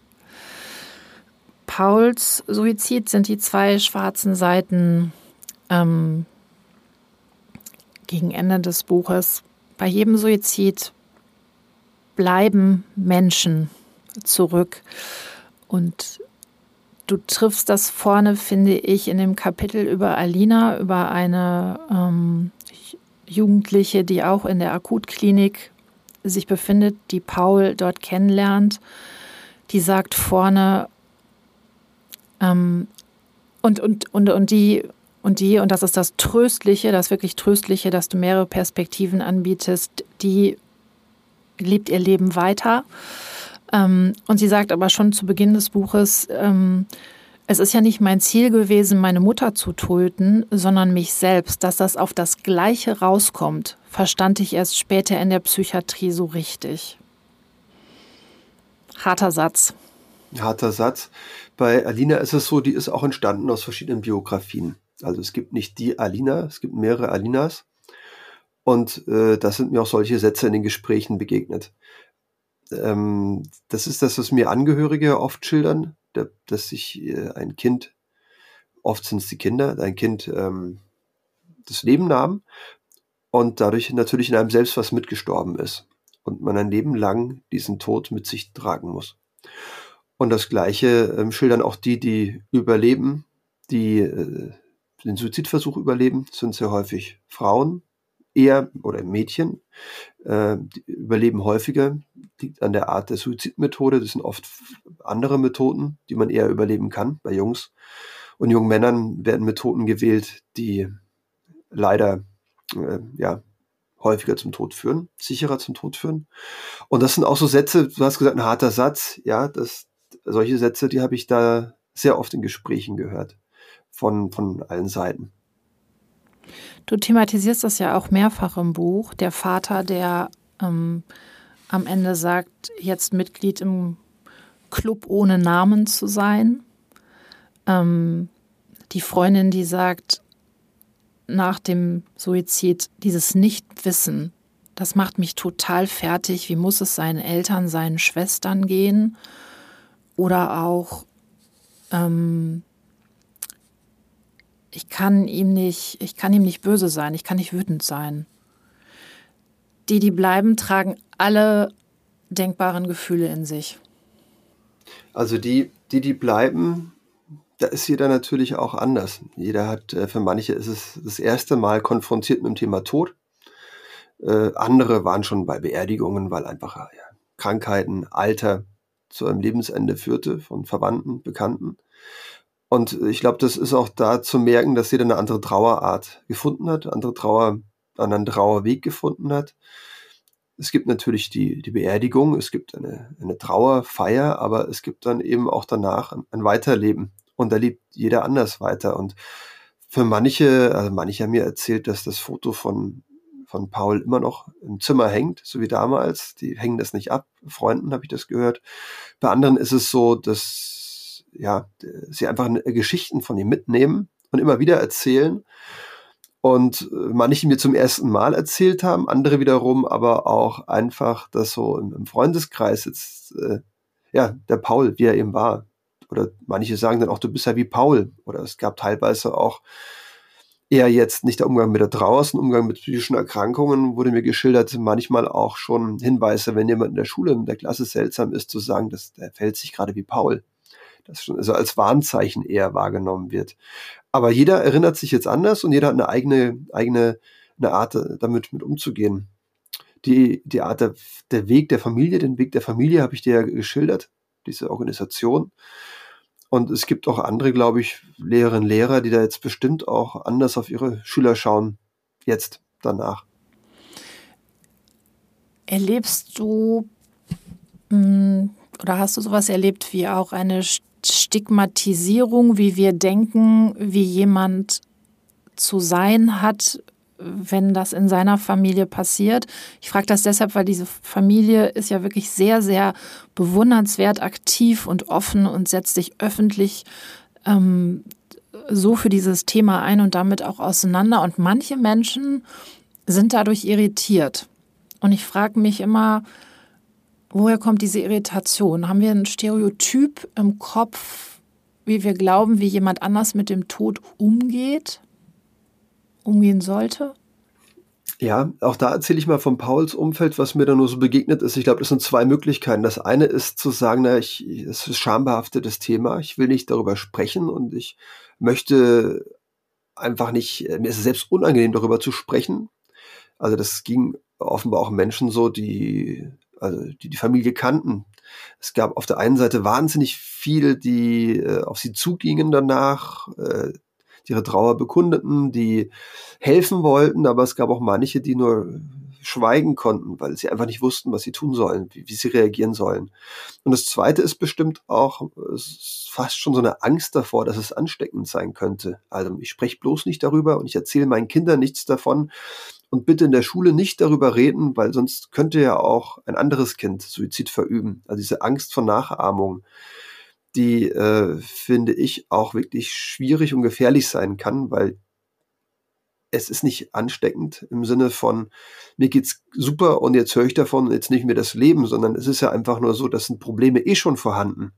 Pauls Suizid sind die zwei schwarzen Seiten ähm, gegen Ende des Buches. Bei jedem Suizid bleiben Menschen zurück. Und du triffst das vorne, finde ich, in dem Kapitel über Alina, über eine ähm, Jugendliche, die auch in der Akutklinik sich befindet, die Paul dort kennenlernt. Die sagt vorne, ähm, und, und, und, und die Und die, und das ist das Tröstliche, das wirklich Tröstliche, dass du mehrere Perspektiven anbietest, die lebt ihr Leben weiter. Ähm, und sie sagt aber schon zu Beginn des Buches, ähm, es ist ja nicht mein Ziel gewesen, meine Mutter zu töten, sondern mich selbst. Dass das auf das Gleiche rauskommt, verstand ich erst später in der Psychiatrie so richtig. Harter Satz. Harter Satz. Bei Alina ist es so, die ist auch entstanden aus verschiedenen Biografien. Also es gibt nicht die Alina, es gibt mehrere Alinas. Und äh, da sind mir auch solche Sätze in den Gesprächen begegnet. Ähm, das ist das, was mir Angehörige oft schildern, da, dass sich äh, ein Kind, oft sind es die Kinder, ein Kind ähm, das Leben nahm und dadurch natürlich in einem selbst was mitgestorben ist. Und man ein Leben lang diesen Tod mit sich tragen muss. Und das Gleiche ähm, schildern auch die, die überleben, die äh, den Suizidversuch überleben, sind sehr häufig Frauen, eher oder Mädchen, äh, die überleben häufiger, liegt an der Art der Suizidmethode. Das sind oft andere Methoden, die man eher überleben kann bei Jungs. Und jungen Männern werden Methoden gewählt, die leider äh, ja häufiger zum Tod führen, sicherer zum Tod führen. Und das sind auch so Sätze, du hast gesagt, ein harter Satz, ja, das, solche Sätze, die habe ich da sehr oft in Gesprächen gehört. Von, von allen Seiten. Du thematisierst das ja auch mehrfach im Buch. Der Vater, der ähm, am Ende sagt, jetzt Mitglied im Club ohne Namen zu sein. Ähm, die Freundin, die sagt, nach dem Suizid, dieses Nichtwissen, das macht mich total fertig. Wie muss es seinen Eltern, seinen Schwestern gehen? Oder auch, ähm, Ich kann ihm nicht, ich kann ihm nicht böse sein, ich kann nicht wütend sein. Die, die bleiben, tragen alle denkbaren Gefühle in sich. Also die, die, die bleiben, da ist jeder natürlich auch anders. Jeder hat, für manche ist es das erste Mal konfrontiert mit dem Thema Tod. Äh, andere waren schon bei Beerdigungen, weil einfach ja, Krankheiten, Alter zu einem Lebensende führte von Verwandten, Bekannten. Und ich glaube, das ist auch da zu merken, dass jeder eine andere Trauerart gefunden hat, andere Trauer, einen Trauerweg gefunden hat. Es gibt natürlich die, die Beerdigung, es gibt eine, eine Trauerfeier, aber es gibt dann eben auch danach ein, ein Weiterleben. Und da lebt jeder anders weiter. Und für manche, also manche haben mir erzählt, dass das Foto von, von Paul immer noch im Zimmer hängt, so wie damals. Die hängen das nicht ab. Freunden habe ich das gehört. Bei anderen ist es so, dass ja, sie einfach Geschichten von ihm mitnehmen und immer wieder erzählen und manche mir zum ersten Mal erzählt haben, andere wiederum aber auch einfach das so im Freundeskreis jetzt, äh, ja, der Paul, wie er eben war. Oder manche sagen dann auch, du bist ja wie Paul. Oder es gab teilweise auch eher jetzt nicht der Umgang mit der Trauer, sondern Umgang mit psychischen Erkrankungen, wurde mir geschildert, manchmal auch schon Hinweise, wenn jemand in der Schule, in der Klasse seltsam ist, zu sagen, dass der verhält sich gerade wie Paul. Das schon also als Warnzeichen eher wahrgenommen wird. Aber jeder erinnert sich jetzt anders und jeder hat eine eigene, eigene eine Art, damit mit umzugehen. Die, die Art, der, der Weg der Familie, den Weg der Familie habe ich dir ja geschildert, diese Organisation. Und es gibt auch andere, glaube ich, Lehrerinnen und Lehrer, die da jetzt bestimmt auch anders auf ihre Schüler schauen, jetzt, danach. Erlebst du mh, oder hast du sowas erlebt wie auch eine Stigmatisierung, wie wir denken, wie jemand zu sein hat, wenn das in seiner Familie passiert? Ich frage das deshalb, weil diese Familie ist ja wirklich sehr, sehr bewundernswert, aktiv und offen und setzt sich öffentlich ähm, so für dieses Thema ein und damit auch auseinander. Und manche Menschen sind dadurch irritiert. Und ich frage mich immer, woher kommt diese Irritation? Haben wir ein Stereotyp im Kopf, wie wir glauben, wie jemand anders mit dem Tod umgeht? umgehen sollte? Ja, auch da erzähle ich mal von Pauls Umfeld, was mir da nur so begegnet ist. Ich glaube, das sind zwei Möglichkeiten. Das eine ist zu sagen, na, ich, es ist schambehaftetes Thema. Ich will nicht darüber sprechen und ich möchte einfach nicht, mir ist es selbst unangenehm, darüber zu sprechen. Also das ging offenbar auch Menschen so, die, also die die Familie kannten. Es gab auf der einen Seite wahnsinnig viele, die äh, auf sie zugingen danach, äh, ihre Trauer bekundeten, die helfen wollten, aber es gab auch manche, die nur schweigen konnten, weil sie einfach nicht wussten, was sie tun sollen, wie, wie sie reagieren sollen. Und das Zweite ist bestimmt auch, es ist fast schon so eine Angst davor, dass es ansteckend sein könnte. Also ich spreche bloß nicht darüber und ich erzähle meinen Kindern nichts davon und bitte in der Schule nicht darüber reden, weil sonst könnte ja auch ein anderes Kind Suizid verüben. Also diese Angst vor Nachahmung, die, äh, finde ich, auch wirklich schwierig und gefährlich sein kann, weil es ist nicht ansteckend im Sinne von, mir geht's super und jetzt höre ich davon, jetzt nicht mehr das Leben, sondern es ist ja einfach nur so, das sind Probleme eh schon vorhanden.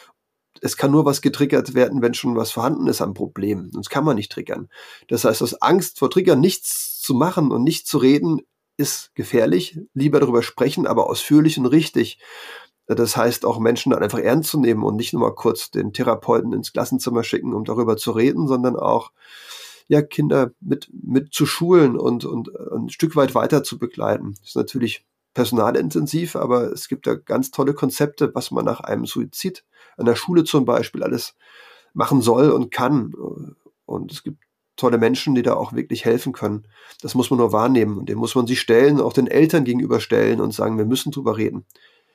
Es kann nur was getriggert werden, wenn schon was vorhanden ist an Problemen. Sonst kann man nicht triggern. Das heißt, aus Angst vor Triggern nichts zu machen und nicht zu reden, ist gefährlich. Lieber darüber sprechen, aber ausführlich und richtig. Das heißt, auch Menschen dann einfach ernst zu nehmen und nicht nur mal kurz den Therapeuten ins Klassenzimmer schicken, um darüber zu reden, sondern auch ja, Kinder mit, mit zu schulen und, und ein Stück weit weiter zu begleiten. Das ist natürlich personalintensiv, aber es gibt da ganz tolle Konzepte, was man nach einem Suizid an der Schule zum Beispiel alles machen soll und kann. Und es gibt tolle Menschen, die da auch wirklich helfen können. Das muss man nur wahrnehmen und dem muss man sich stellen, auch den Eltern gegenüberstellen und sagen, wir müssen drüber reden.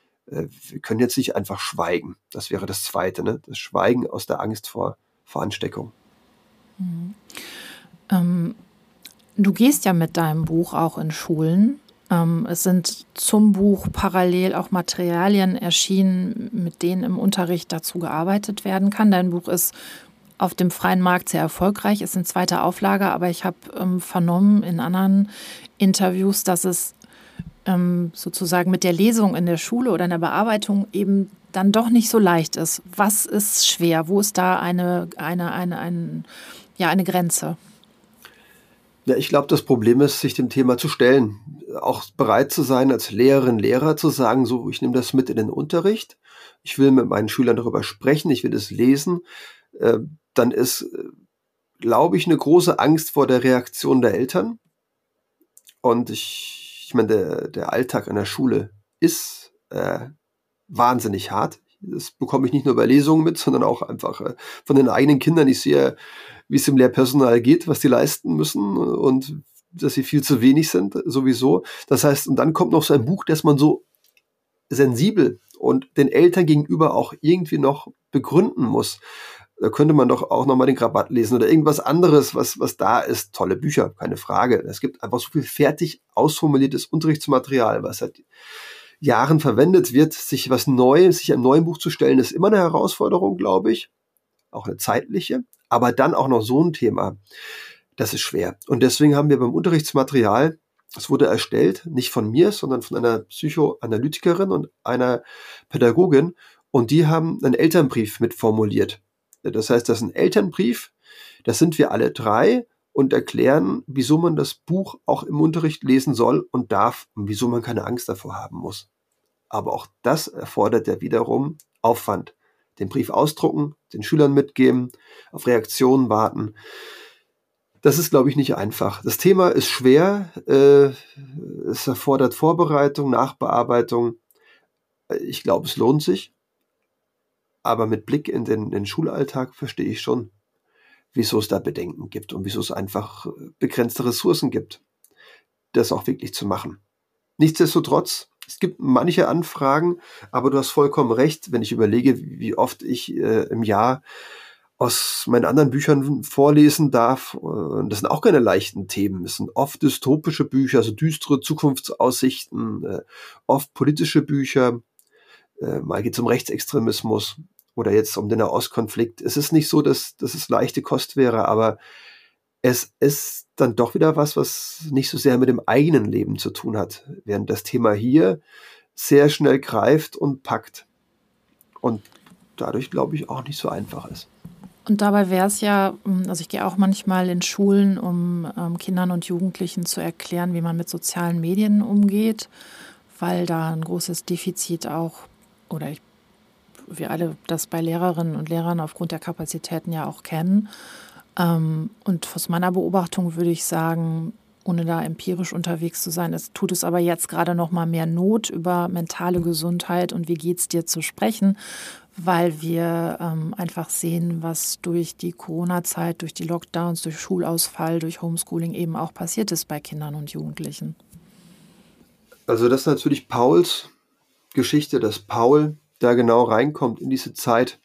Wir können jetzt nicht einfach schweigen. Das wäre das Zweite, ne? Das Schweigen aus der Angst vor, vor Ansteckung. Mhm. Ähm, du gehst ja mit deinem Buch auch in Schulen. Ähm, es sind zum Buch parallel auch Materialien erschienen, mit denen im Unterricht dazu gearbeitet werden kann. Dein Buch ist auf dem freien Markt sehr erfolgreich, ist in zweiter Auflage, aber ich habe ähm, vernommen in anderen Interviews, dass es ähm, sozusagen mit der Lesung in der Schule oder in der Bearbeitung eben dann doch nicht so leicht ist. Was ist schwer? Wo ist da eine, eine, eine, eine, ja, eine Grenze? Ja, ich glaube, das Problem ist, sich dem Thema zu stellen. Auch bereit zu sein, als Lehrerin, Lehrer zu sagen, so, ich nehme das mit in den Unterricht. Ich will mit meinen Schülern darüber sprechen, ich will es lesen. Äh, dann ist, glaube ich, eine große Angst vor der Reaktion der Eltern. Und ich, ich meine, der, der Alltag an der Schule ist äh, wahnsinnig hart. Das bekomme ich nicht nur bei Lesungen mit, sondern auch einfach äh, von den eigenen Kindern. Ich sehe, wie es dem Lehrpersonal geht, was die leisten müssen und dass sie viel zu wenig sind, sowieso. Das heißt, und dann kommt noch so ein Buch, das man so sensibel und den Eltern gegenüber auch irgendwie noch begründen muss. Da könnte man doch auch nochmal den Krabat lesen oder irgendwas anderes, was, was da ist. Tolle Bücher, keine Frage. Es gibt einfach so viel fertig ausformuliertes Unterrichtsmaterial, was seit Jahren verwendet wird. Sich was Neues, sich einem neuen Buch zu stellen, ist immer eine Herausforderung, glaube ich. Auch eine zeitliche. Aber dann auch noch so ein Thema, das ist schwer. Und deswegen haben wir beim Unterrichtsmaterial, das wurde erstellt, nicht von mir, sondern von einer Psychoanalytikerin und einer Pädagogin. Und die haben einen Elternbrief mitformuliert. Das heißt, das ist ein Elternbrief, das sind wir alle drei und erklären, wieso man das Buch auch im Unterricht lesen soll und darf und wieso man keine Angst davor haben muss. Aber auch das erfordert ja wiederum Aufwand. Den Brief ausdrucken, den Schülern mitgeben, auf Reaktionen warten. Das ist, glaube ich, nicht einfach. Das Thema ist schwer, äh, es erfordert Vorbereitung, Nachbearbeitung. Ich glaube, es lohnt sich. Aber mit Blick in den, in den Schulalltag verstehe ich schon, wieso es da Bedenken gibt und wieso es einfach begrenzte Ressourcen gibt, das auch wirklich zu machen. Nichtsdestotrotz, es gibt manche Anfragen, aber du hast vollkommen recht, wenn ich überlege, wie oft ich äh, im Jahr aus meinen anderen Büchern vorlesen darf. Und das sind auch keine leichten Themen. Es sind oft dystopische Bücher, also düstere Zukunftsaussichten, äh, oft politische Bücher. Äh, mal geht es um Rechtsextremismus oder jetzt um den Nahostkonflikt. Es ist nicht so, dass, dass es leichte Kost wäre, aber es ist dann doch wieder was, was nicht so sehr mit dem eigenen Leben zu tun hat, während das Thema hier sehr schnell greift und packt und dadurch, glaube ich, auch nicht so einfach ist. Und dabei wäre es ja, also ich gehe auch manchmal in Schulen, um ähm, Kindern und Jugendlichen zu erklären, wie man mit sozialen Medien umgeht, weil da ein großes Defizit auch, oder ich, wir alle das bei Lehrerinnen und Lehrern aufgrund der Kapazitäten ja auch kennen. Ähm, und aus meiner Beobachtung würde ich sagen, ohne da empirisch unterwegs zu sein, es tut es aber jetzt gerade noch mal mehr Not, über mentale Gesundheit und wie geht's dir zu sprechen, weil wir ähm, einfach sehen, was durch die Corona-Zeit, durch die Lockdowns, durch Schulausfall, durch Homeschooling eben auch passiert ist bei Kindern und Jugendlichen. Also das ist natürlich Pauls Geschichte, dass Paul da genau reinkommt in diese Zeit.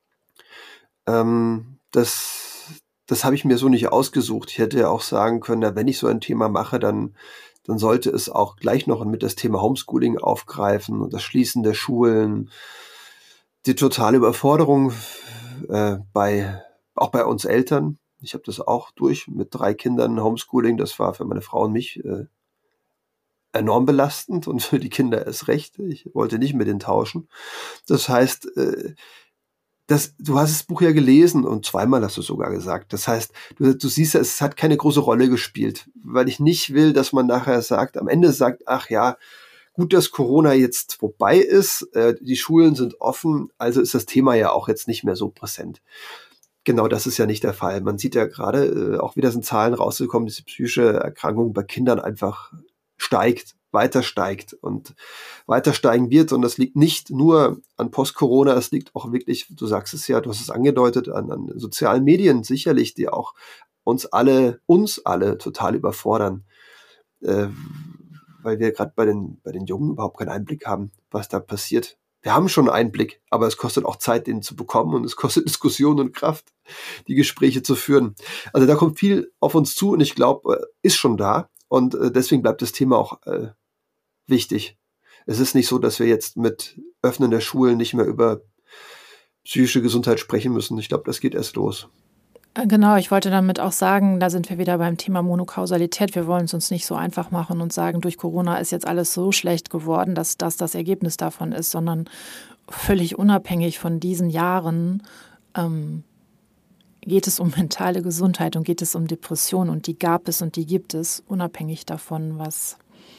Ähm, das das habe ich mir so nicht ausgesucht. Ich hätte ja auch sagen können, na, wenn ich so ein Thema mache, dann, dann sollte es auch gleich noch mit das Thema Homeschooling aufgreifen und das Schließen der Schulen, die totale Überforderung äh, bei auch bei uns Eltern. Ich habe das auch durch mit drei Kindern Homeschooling. Das war für meine Frau und mich äh, enorm belastend und für die Kinder erst recht. Ich wollte nicht mit denen tauschen. Das heißt, äh, das, du hast das Buch ja gelesen und zweimal hast du sogar gesagt. Das heißt, du, du siehst ja, es hat keine große Rolle gespielt, weil ich nicht will, dass man nachher sagt, am Ende sagt, ach ja, gut, dass Corona jetzt vorbei ist, äh, die Schulen sind offen, also ist das Thema ja auch jetzt nicht mehr so präsent. Genau, das ist ja nicht der Fall. Man sieht ja gerade, äh, auch wieder sind Zahlen rausgekommen, dass die psychische Erkrankung bei Kindern einfach steigt, weiter steigt und weiter steigen wird. Und das liegt nicht nur an Post-Corona, es liegt auch wirklich, du sagst es ja, du hast es angedeutet, an, an sozialen Medien sicherlich, die auch uns alle, uns alle total überfordern. Äh, weil wir gerade bei den, bei den Jungen überhaupt keinen Einblick haben, was da passiert. Wir haben schon einen Einblick, aber es kostet auch Zeit, den zu bekommen und es kostet Diskussion und Kraft, die Gespräche zu führen. Also da kommt viel auf uns zu und ich glaube, ist schon da und deswegen bleibt das Thema auch äh, wichtig. Es ist nicht so, dass wir jetzt mit Öffnen der Schulen nicht mehr über psychische Gesundheit sprechen müssen. Ich glaube, das geht erst los. Genau, ich wollte damit auch sagen, da sind wir wieder beim Thema Monokausalität. Wir wollen es uns nicht so einfach machen und sagen, durch Corona ist jetzt alles so schlecht geworden, dass das das Ergebnis davon ist, sondern völlig unabhängig von diesen Jahren ähm, geht es um mentale Gesundheit und geht es um Depressionen und die gab es und die gibt es, unabhängig davon, was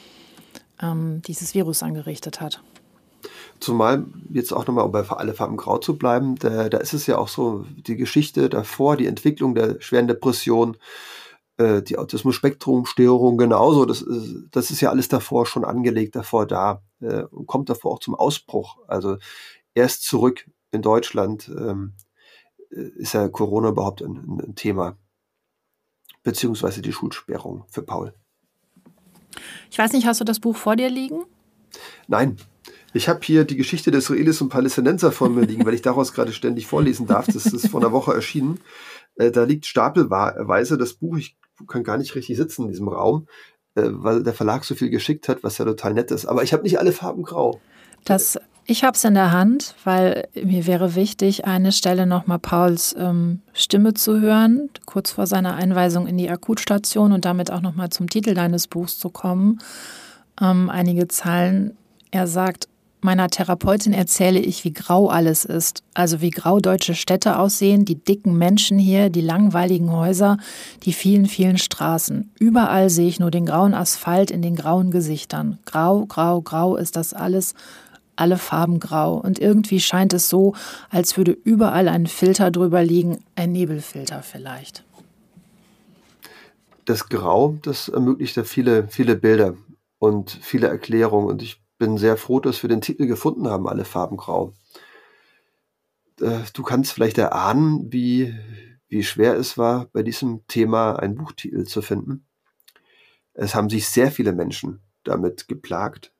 ähm, dieses Virus angerichtet hat. Zumal jetzt auch nochmal, um bei Alle Farben Grau zu bleiben, da, da ist es ja auch so, die Geschichte davor, die Entwicklung der schweren Depression, äh, die Autismus-Spektrum-Störung genauso, das ist, das ist ja alles davor schon angelegt, davor da äh, und kommt davor auch zum Ausbruch. Also erst zurück in Deutschland ähm, ist ja Corona überhaupt ein, ein Thema, beziehungsweise die Schulsperrung für Paul. Ich weiß nicht, hast du das Buch vor dir liegen? Nein. Ich habe hier die Geschichte des Israelis und Palästinenser vor mir liegen, weil ich daraus gerade ständig vorlesen darf. Das ist vor einer Woche erschienen. Äh, da liegt stapelweise das Buch. Ich kann gar nicht richtig sitzen in diesem Raum, äh, weil der Verlag so viel geschickt hat, was ja total nett ist. Aber ich habe nicht alle Farben grau. Das, ich habe es in der Hand, weil mir wäre wichtig, eine Stelle nochmal Pauls ähm, Stimme zu hören, kurz vor seiner Einweisung in die Akutstation und damit auch nochmal zum Titel deines Buchs zu kommen. Ähm, einige Zeilen. Er sagt, meiner Therapeutin erzähle ich, wie grau alles ist. Also wie grau deutsche Städte aussehen, die dicken Menschen hier, die langweiligen Häuser, die vielen, vielen Straßen. Überall sehe ich nur den grauen Asphalt in den grauen Gesichtern. Grau, grau, grau ist das alles, alle Farben grau. Und irgendwie scheint es so, als würde überall ein Filter drüber liegen, ein Nebelfilter vielleicht. Das Grau, das ermöglicht ja viele, viele Bilder und viele Erklärungen. Und ich bin sehr froh, dass wir den Titel gefunden haben, alle Farben grau. Du kannst vielleicht erahnen, wie, wie schwer es war, bei diesem Thema einen Buchtitel zu finden. Es haben sich sehr viele Menschen damit geplagt.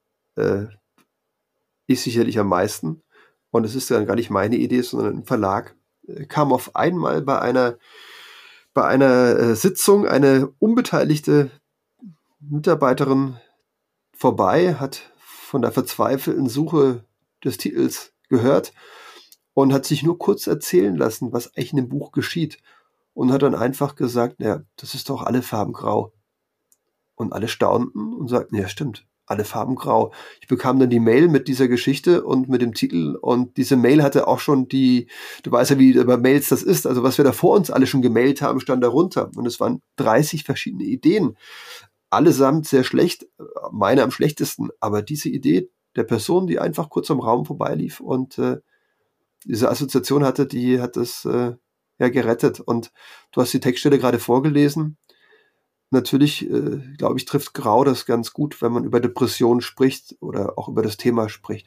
Ich sicherlich am meisten. Und es ist dann gar nicht meine Idee, sondern ein Verlag. Kam auf einmal bei einer, bei einer Sitzung eine unbeteiligte Mitarbeiterin vorbei, hat von der verzweifelten Suche des Titels gehört und hat sich nur kurz erzählen lassen, was eigentlich in dem Buch geschieht. Und hat dann einfach gesagt, naja, das ist doch alle Farben grau. Und alle staunten und sagten, ja stimmt, alle Farben grau. Ich bekam dann die Mail mit dieser Geschichte und mit dem Titel und diese Mail hatte auch schon die, du weißt ja, wie bei Mails das ist, also was wir da vor uns alle schon gemailt haben, stand darunter. Und es waren dreißig verschiedene Ideen. Allesamt sehr schlecht, meine am schlechtesten, aber diese Idee der Person, die einfach kurz am Raum vorbeilief und äh, diese Assoziation hatte, die hat das äh, ja gerettet. Und du hast die Textstelle gerade vorgelesen. Natürlich, äh, glaube ich, trifft Grau das ganz gut, wenn man über Depressionen spricht oder auch über das Thema spricht.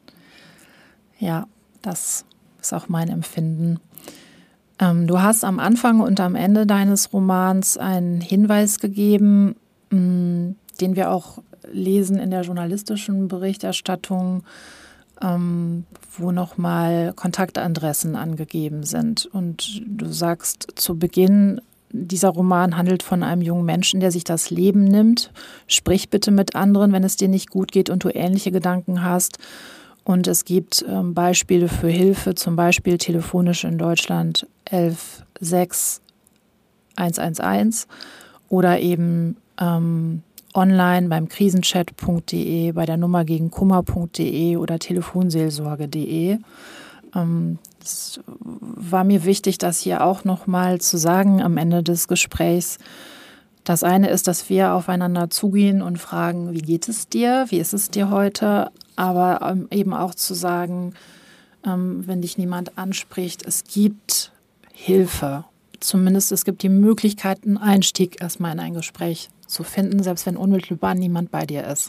Ja, das ist auch mein Empfinden. Ähm, du hast am Anfang und am Ende deines Romans einen Hinweis gegeben, den wir auch lesen in der journalistischen Berichterstattung, ähm, wo nochmal Kontaktadressen angegeben sind. Und du sagst zu Beginn, dieser Roman handelt von einem jungen Menschen, der sich das Leben nimmt. Sprich bitte mit anderen, wenn es dir nicht gut geht und du ähnliche Gedanken hast. Und es gibt ähm, Beispiele für Hilfe, zum Beispiel telefonisch in Deutschland elf sechs eins eins eins oder eben Ähm, online beim krisenchat punkt de, bei der Nummer gegen Kummer punkt de oder telefonseelsorge punkt de. Ähm, es war mir wichtig, das hier auch nochmal zu sagen am Ende des Gesprächs. Das eine ist, dass wir aufeinander zugehen und fragen, wie geht es dir, wie ist es dir heute, aber ähm, eben auch zu sagen, ähm, wenn dich niemand anspricht, es gibt Hilfe. Zumindest es gibt die Möglichkeit, einen Einstieg erstmal in ein Gespräch zu finden, selbst wenn unmittelbar niemand bei dir ist.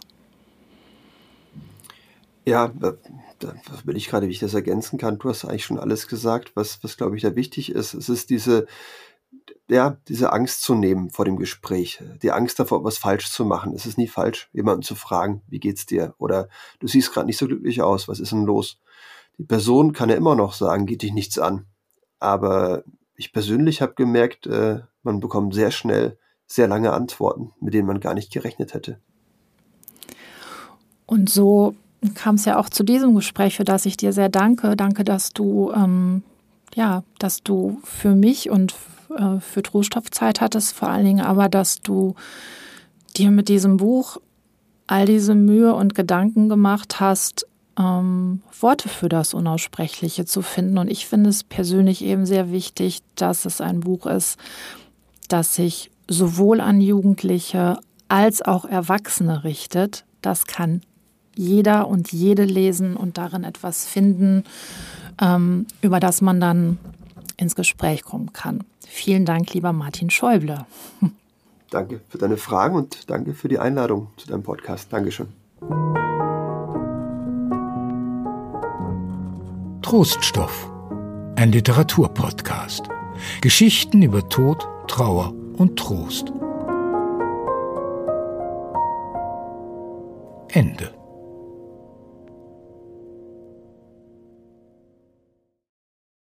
Ja, da, da will ich gerade, wie ich das ergänzen kann. Du hast eigentlich schon alles gesagt, was, was glaube ich, da wichtig ist. Es ist diese, ja, diese Angst zu nehmen vor dem Gespräch, die Angst davor, was falsch zu machen. Es ist nie falsch, jemanden zu fragen, wie geht's dir? Oder du siehst gerade nicht so glücklich aus, was ist denn los? Die Person kann ja immer noch sagen, geht dich nichts an. Aber ich persönlich habe gemerkt, äh, man bekommt sehr schnell sehr lange Antworten, mit denen man gar nicht gerechnet hätte. Und so kam es ja auch zu diesem Gespräch, für das ich dir sehr danke. Danke, dass du, ähm, ja, dass du für mich und äh, für Troststoff Zeit hattest, vor allen Dingen aber, dass du dir mit diesem Buch all diese Mühe und Gedanken gemacht hast, ähm, Worte für das Unaussprechliche zu finden. Und ich finde es persönlich eben sehr wichtig, dass es ein Buch ist, das sich sowohl an Jugendliche als auch Erwachsene richtet. Das kann jeder und jede lesen und darin etwas finden, ähm, über das man dann ins Gespräch kommen kann. Vielen Dank, lieber Martin Schäuble. Danke für deine Fragen und danke für die Einladung zu deinem Podcast. Dankeschön. Troststoff, ein Literaturpodcast. Geschichten über Tod, Trauer und Trost. Ende.